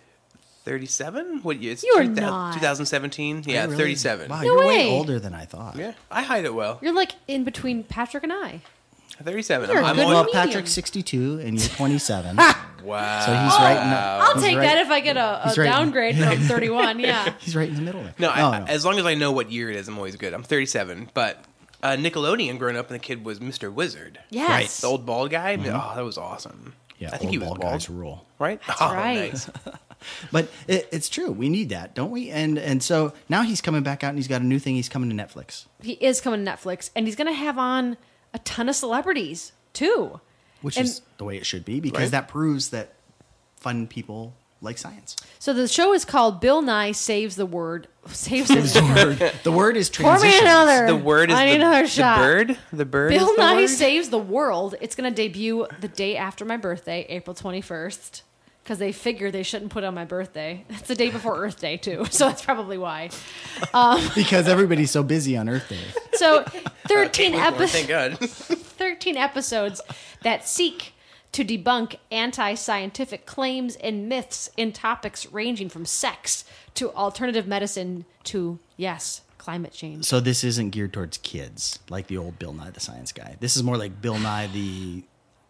37. What year? It's You are not. 2017. Yeah, Really? 37. Wow, No you're way way. older than I thought. Yeah, I hide it well. You're like in between Patrick and I. 37. You're a I'm good on. Well, medium. Patrick's 62 and you're 27. Wow. So he's right in the, I'll he's take right- that if I get a he's right- downgrade from 31. Yeah. He's right in the middle there. No, Oh, as long as I know what year it is, I'm always good. I'm 37, but Nickelodeon growing up, and the kid was Mr. Wizard. Yes. Right. The old bald guy. Oh, that was awesome. Yeah, I think he was bald bald. guys rule. Right? That's oh, right. Nice. But it's true. We need that, don't we? And so now he's coming back out and he's got a new thing. He's coming to Netflix, He is coming to Netflix, and he's going to have on a ton of celebrities too. which And- is the way it should be because Right. that proves that fun people like science. So the show is called Bill Nye Saves the Word. Saves the Word. The word is Pour me transition. another. The word is I need the, another the shot. bird. The bird Bill is the Nye word? Saves the World. It's going to debut the day after my birthday, April 21st, because they figure they shouldn't put it on my birthday. It's the day before Earth Day, too, so that's probably why. Because everybody's so busy on Earth Day. So 13 Thank God. 13 episodes that seek to debunk anti-scientific claims and myths in topics ranging from sex to alternative medicine to, yes, climate change. So this isn't geared towards kids like the old Bill Nye the Science Guy. This is more like Bill Nye the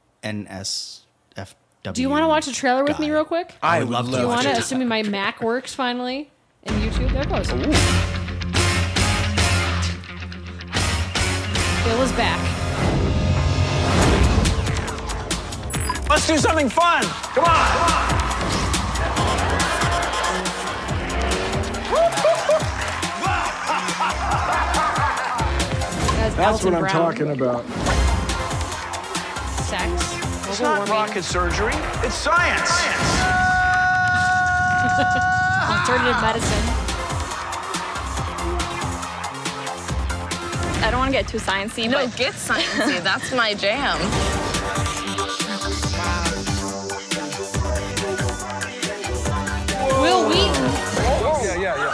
NSFW. Do you want to watch a trailer with me guy. real quick? I would love to Do you watch want to, it. assuming my Mac works finally in YouTube? There it goes. Bill is back. Let's do something fun. Come on. That's what I'm talking about. Sex. It's global not warming, rocket surgery. It's science. alternative medicine. I don't want to get too sciencey. No, get sciencey. That's my jam. Will Wheaton. Yeah.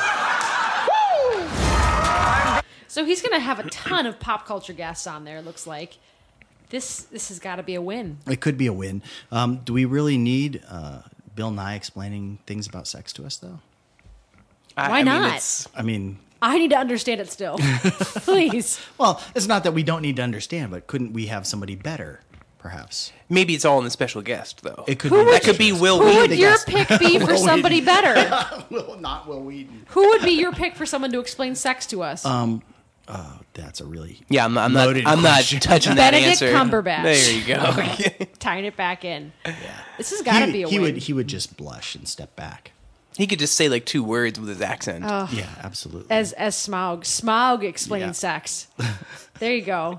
So he's going to have a ton of pop culture guests on there, it looks like. This has got to be a win. It could be a win. Do we really need Bill Nye explaining things about sex to us, though? Why not? I mean, I need to understand it still. Please. well, it's not that we don't need to understand, but couldn't we have somebody better, perhaps? Maybe it's all in the special guest, though. It could Who be would that could be Will Who Wheaton. would your pick be for Will somebody Wheaton. better? Not Will Wheaton. Who would be your pick for someone to explain sex to us? That's a really Yeah, I'm not loaded question. touching that Benedict answer. Cumberbatch. There you go. Tying it back in. This has got to be a win. He would just blush and step back. He could just say like 2 words with his accent. Oh. Yeah, absolutely. As Smaug explaining Yeah. sex. There you go.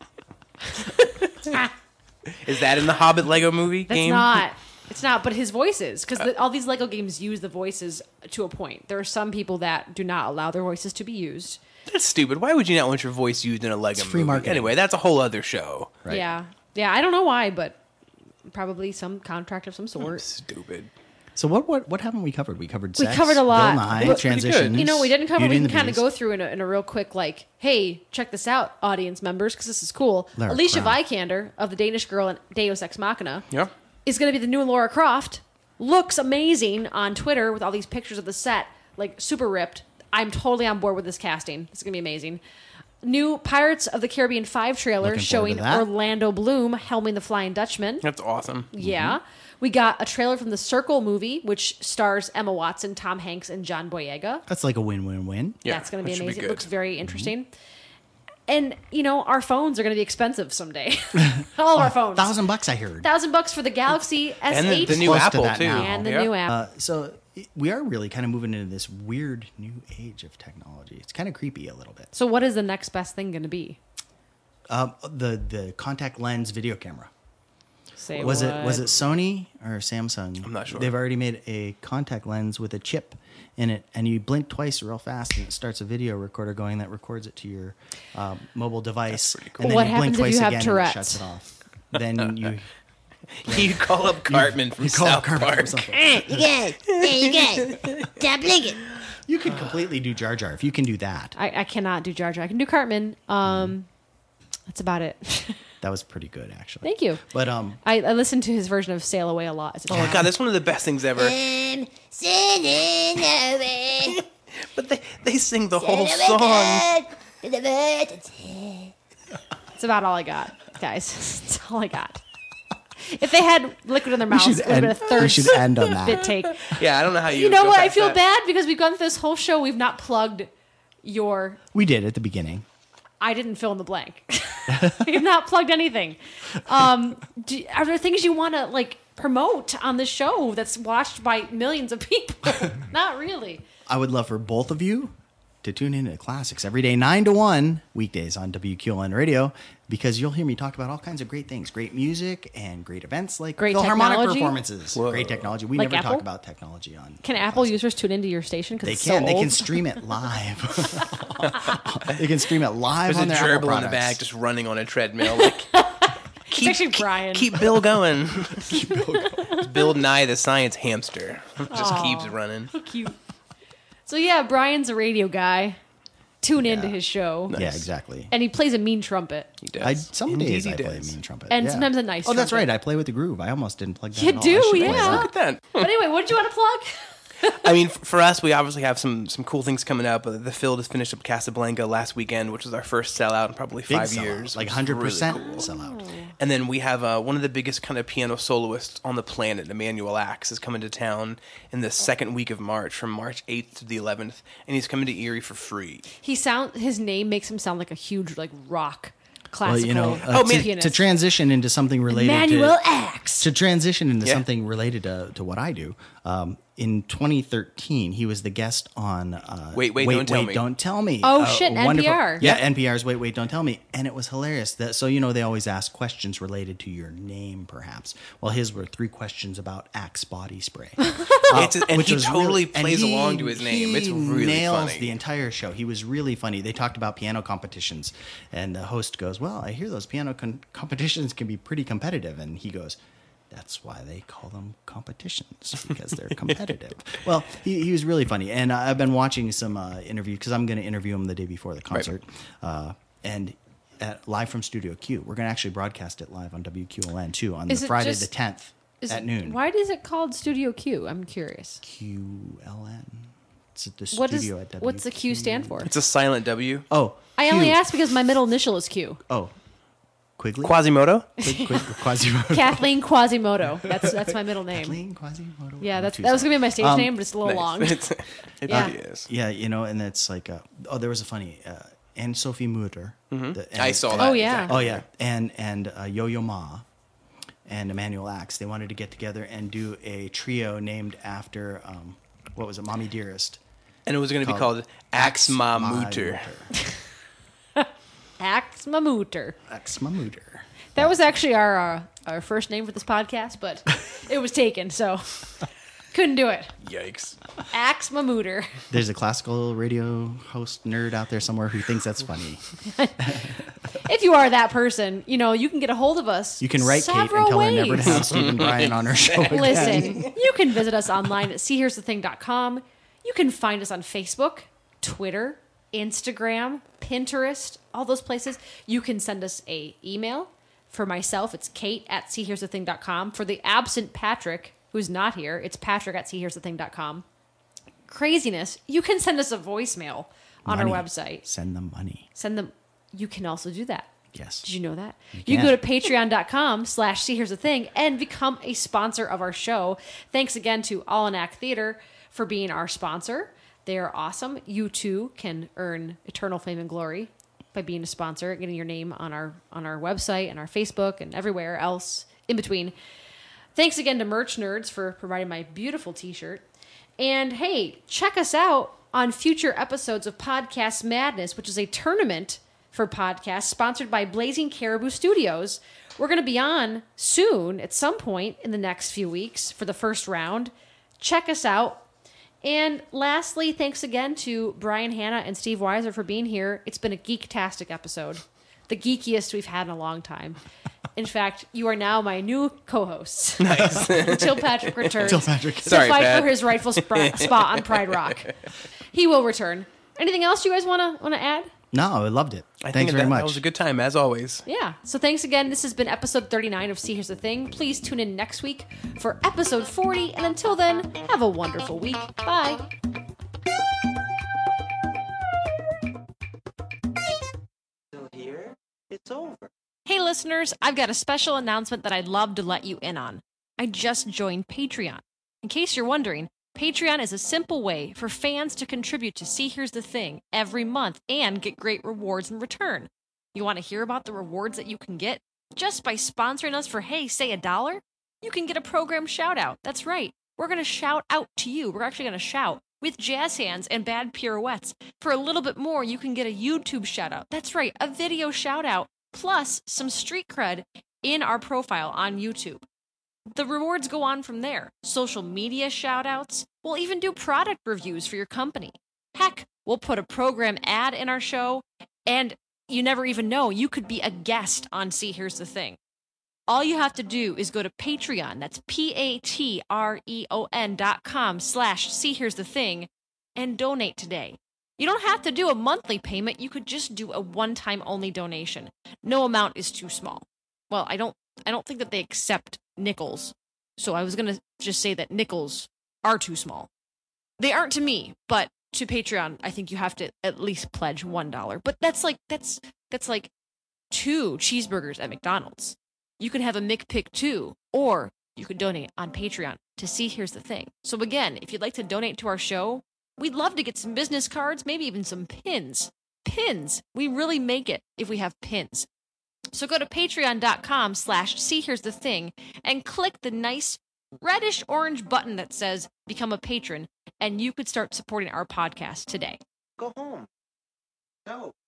Is that in the Hobbit Lego movie That's game? not. It's not, but his voices, because all these Lego games use the voices to a point. There are some people that do not allow their voices to be used. That's stupid. Why would you not want your voice used in a Lego free movie? marketing. Anyway, that's a whole other show. Yeah. I don't know why, but probably some contract of some sort. Stupid. So what haven't we covered? We covered sex. We covered a lot. Bill Nye, But- transitions. You know, we didn't cover. Beauty We and can the kind of Beast. go through in a real quick, like, hey, check this out, audience members, because this is cool. Lara Alicia Croft. Vikander of the Danish Girl and Deus Ex Machina Yeah. is going to be the new Lara Croft. Looks amazing on Twitter with all these pictures of the set, like super ripped. I'm totally on board with this casting. It's going to be amazing. New Pirates of the Caribbean 5 trailer Looking forward showing to that. Orlando Bloom helming the Flying Dutchman. That's awesome. Yeah. We got a trailer from The Circle movie, which stars Emma Watson, Tom Hanks, and John Boyega. That's like a win-win-win. That's going to be that should be amazing. It good. looks very interesting. And, you know, our phones are going to be expensive someday. All of our phones. $1,000 I heard. $1,000 for the Galaxy S8. And the new Close to Apple, that too. now. And the Yeah. new app. So we are really kind of moving into this weird new age of technology. It's kind of creepy a little bit. So what is the next best thing going to be? The contact lens video camera. Say Was what? it Sony or Samsung? I'm not sure. They've already made a contact lens with a chip in it, and you blink twice real fast, and it starts a video recorder going that records it to your mobile device. pretty cool. And then What you blink happens if twice you have again Tourette's? and it shuts it off. Then you You call up Cartman from call South Cartman Park. from South Park. You good? Yeah, you good? Stop blinking. You could completely do Jar Jar if you can do that. I cannot do Jar Jar. I can do Cartman. That's about it. That was pretty good, actually. Thank you. But I listened to his version of Sail Away a lot as a Oh my child. god, that's one of the best things ever. Sailing away. But they sing the whole song. It's about all I got, guys. It's all I got. If they had liquid in their mouths, it would have been a third we should end on that. bit take. Yeah, I don't know how You know what? I feel bad because we've gone through this whole show. We've not plugged your. We did at the beginning. I didn't fill in the blank. We've not plugged anything. Are there things you want to like promote on the show that's watched by millions of people? Not really. I would love for both of you to tune in to Classics every day, 9 to 1, weekdays on WQLN Radio, because you'll hear me talk about all kinds of great things, great music and great events like Great Philharmonic technology? performances. Whoa. Great technology. We Like never Apple? talk about technology on. Can Apple users tune into your station? Because They it's can. So They old? can stream it live. They can stream it live There's on a their Apple gerbil in the products. bag just running on a treadmill. Like, It's actually Brian. keep Bill going. It's Bill Nye the science hamster. Just keeps running. Cute. So yeah, Brian's a radio guy. Tune into his show. Yeah, exactly. And he plays a mean trumpet. He does. Some Indeed days he I play a does. mean trumpet. And yeah. sometimes a nice Oh, that's trumpet. right. I play with the groove. I almost didn't plug that You at all. do, I should play yeah. that. Look at that. But anyway, what did you want to plug? I mean, for us, we obviously have some cool things coming up. The Phil just finished up Casablanca last weekend, which was our first sellout in probably Big 5 sellout, years. like which is 100% really cool. sellout. And then we have one of the biggest kind of piano soloists on the planet, Emmanuel Axe, is coming to town in the second week of March, from March 8th to the 11th, and he's coming to Erie for free. His name makes him sound like a huge like rock Well, classical. you know, pianist. to transition into something related Emmanuel to Axe. to transition into Yeah. something related to what I do. In 2013, he was the guest on Wait, Don't Tell Me. Oh, shit, wonderful- NPR. Yeah, NPR's Wait, Don't Tell Me, and it was hilarious. So you know they always ask questions related to your name, perhaps. Well, his were 3 questions about Axe body spray. And which he was totally and plays he- along to his name. It's he really nails funny. the entire show. He was really funny. They talked about piano competitions, and the host goes, "Well, I hear those piano competitions can be pretty competitive," and he goes, "That's why they call them competitions, because they're competitive." Well, he was really funny, and I've been watching some interview because I'm going to interview him the day before the concert, and live from Studio Q. We're going to actually broadcast it live on WQLN too on Is the it Friday just- the 10th at noon. Why is it called Studio Q? I'm curious. QLN. It's at the What studio is at WQ. what's the Q stand for? It's a silent W. Oh, I Q. only asked because my middle initial is Q. Oh, Quigley. Quasimodo? Quasimodo. Kathleen Quasimodo. That's my middle name. Kathleen Quasimodo. Yeah, that was gonna be my stage name, but it's a little long. It Yeah. really is. Yeah, you know, and it's like, there was a funny Anne-Sophie Mutter. I saw that. Oh, yeah. exactly. Oh yeah, and Yo-Yo Ma and Emmanuel Axe. They wanted to get together and do a trio named after what was it, Mommy Dearest. And it was going to be called Axe Ma Mutter. Axe Mamooter. Axe Ma Mutter. That was actually our first name for this podcast, but it was taken, so couldn't do it. Yikes. Axe Mamooter. There's a classical radio host nerd out there somewhere who thinks that's funny. if you are that person, you can get a hold of us. You can write Kate and several tell her ways. never to have Stephen Bryan on her show again. Listen, you can visit us online at seehere'sthething.com. You can find us on Facebook, Twitter, Instagram, Pinterest, all those places. You can send us a email. For myself, it's kate@seehere'sthething.com. For the absent Patrick, who's not here, it's patrick@seehere'sthething.com. Craziness. You can send us a voicemail on our website. Send them money. Send them. You can also do that. Yes. Did you know that? You can go to patreon.com/seehere'sthething and become a sponsor of our show. Thanks again to All in Act Theater for being our sponsor. They are awesome. You too can earn eternal fame and glory by being a sponsor, getting your name on our website and our Facebook and everywhere else in between. Thanks again to Merch Nerds for providing my beautiful t-shirt. And hey, check us out on future episodes of Podcast Madness, which is a tournament for podcasts sponsored by Blazing Caribou Studios. We're going to be on soon at some point in the next few weeks for the first round. Check us out. And lastly, thanks again to Brian Hanna and Steve Weiser for being here. It's been a geek-tastic episode. The geekiest we've had in a long time. In fact, you are now my new co-hosts. Nice. Until Patrick returns. Until Patrick. To Sorry, fight Pat. for his rightful spot on Pride Rock. He will return. Anything else you guys want to add? No, I loved it. I Thanks think very much. That was a good time, as always. Yeah. So thanks again. This has been episode 39 of See Here's the Thing. Please tune in next week for episode 40. And until then, have a wonderful week. Bye. So here, it's over. Hey listeners, I've got a special announcement that I'd love to let you in on. I just joined Patreon. In case you're wondering, Patreon is a simple way for fans to contribute to See Here's the Thing every month and get great rewards in return. You want to hear about the rewards that you can get? Just by sponsoring us for, hey, say $1, you can get a program shout out. That's right. We're going to shout out to you. We're actually going to shout with jazz hands and bad pirouettes. For a little bit more, you can get a YouTube shout out. That's right, a video shout out plus some street cred in our profile on YouTube. The rewards go on from there. Social media shout-outs. We'll even do product reviews for your company. Heck, we'll put a program ad in our show, and you never even know, you could be a guest on See Here's the Thing. All you have to do is go to Patreon, that's patreon.com/See Here's the Thing, and donate today. You don't have to do a monthly payment, you could just do a one-time only donation. No amount is too small. Well, I don't think that they accept nickels. So I was going to just say that nickels are too small. They aren't to me, but to Patreon, I think you have to at least pledge $1. But that's like 2 cheeseburgers at McDonald's. You can have a McPick 2, or you could donate on Patreon to See Here's the Thing. So again, if you'd like to donate to our show, we'd love to get some business cards, maybe even some pins. Pins. We really make it if we have pins. So go to patreon.com/See Here's the Thing and click the nice reddish orange button that says Become a Patron, and you could start supporting our podcast today. Go home. No.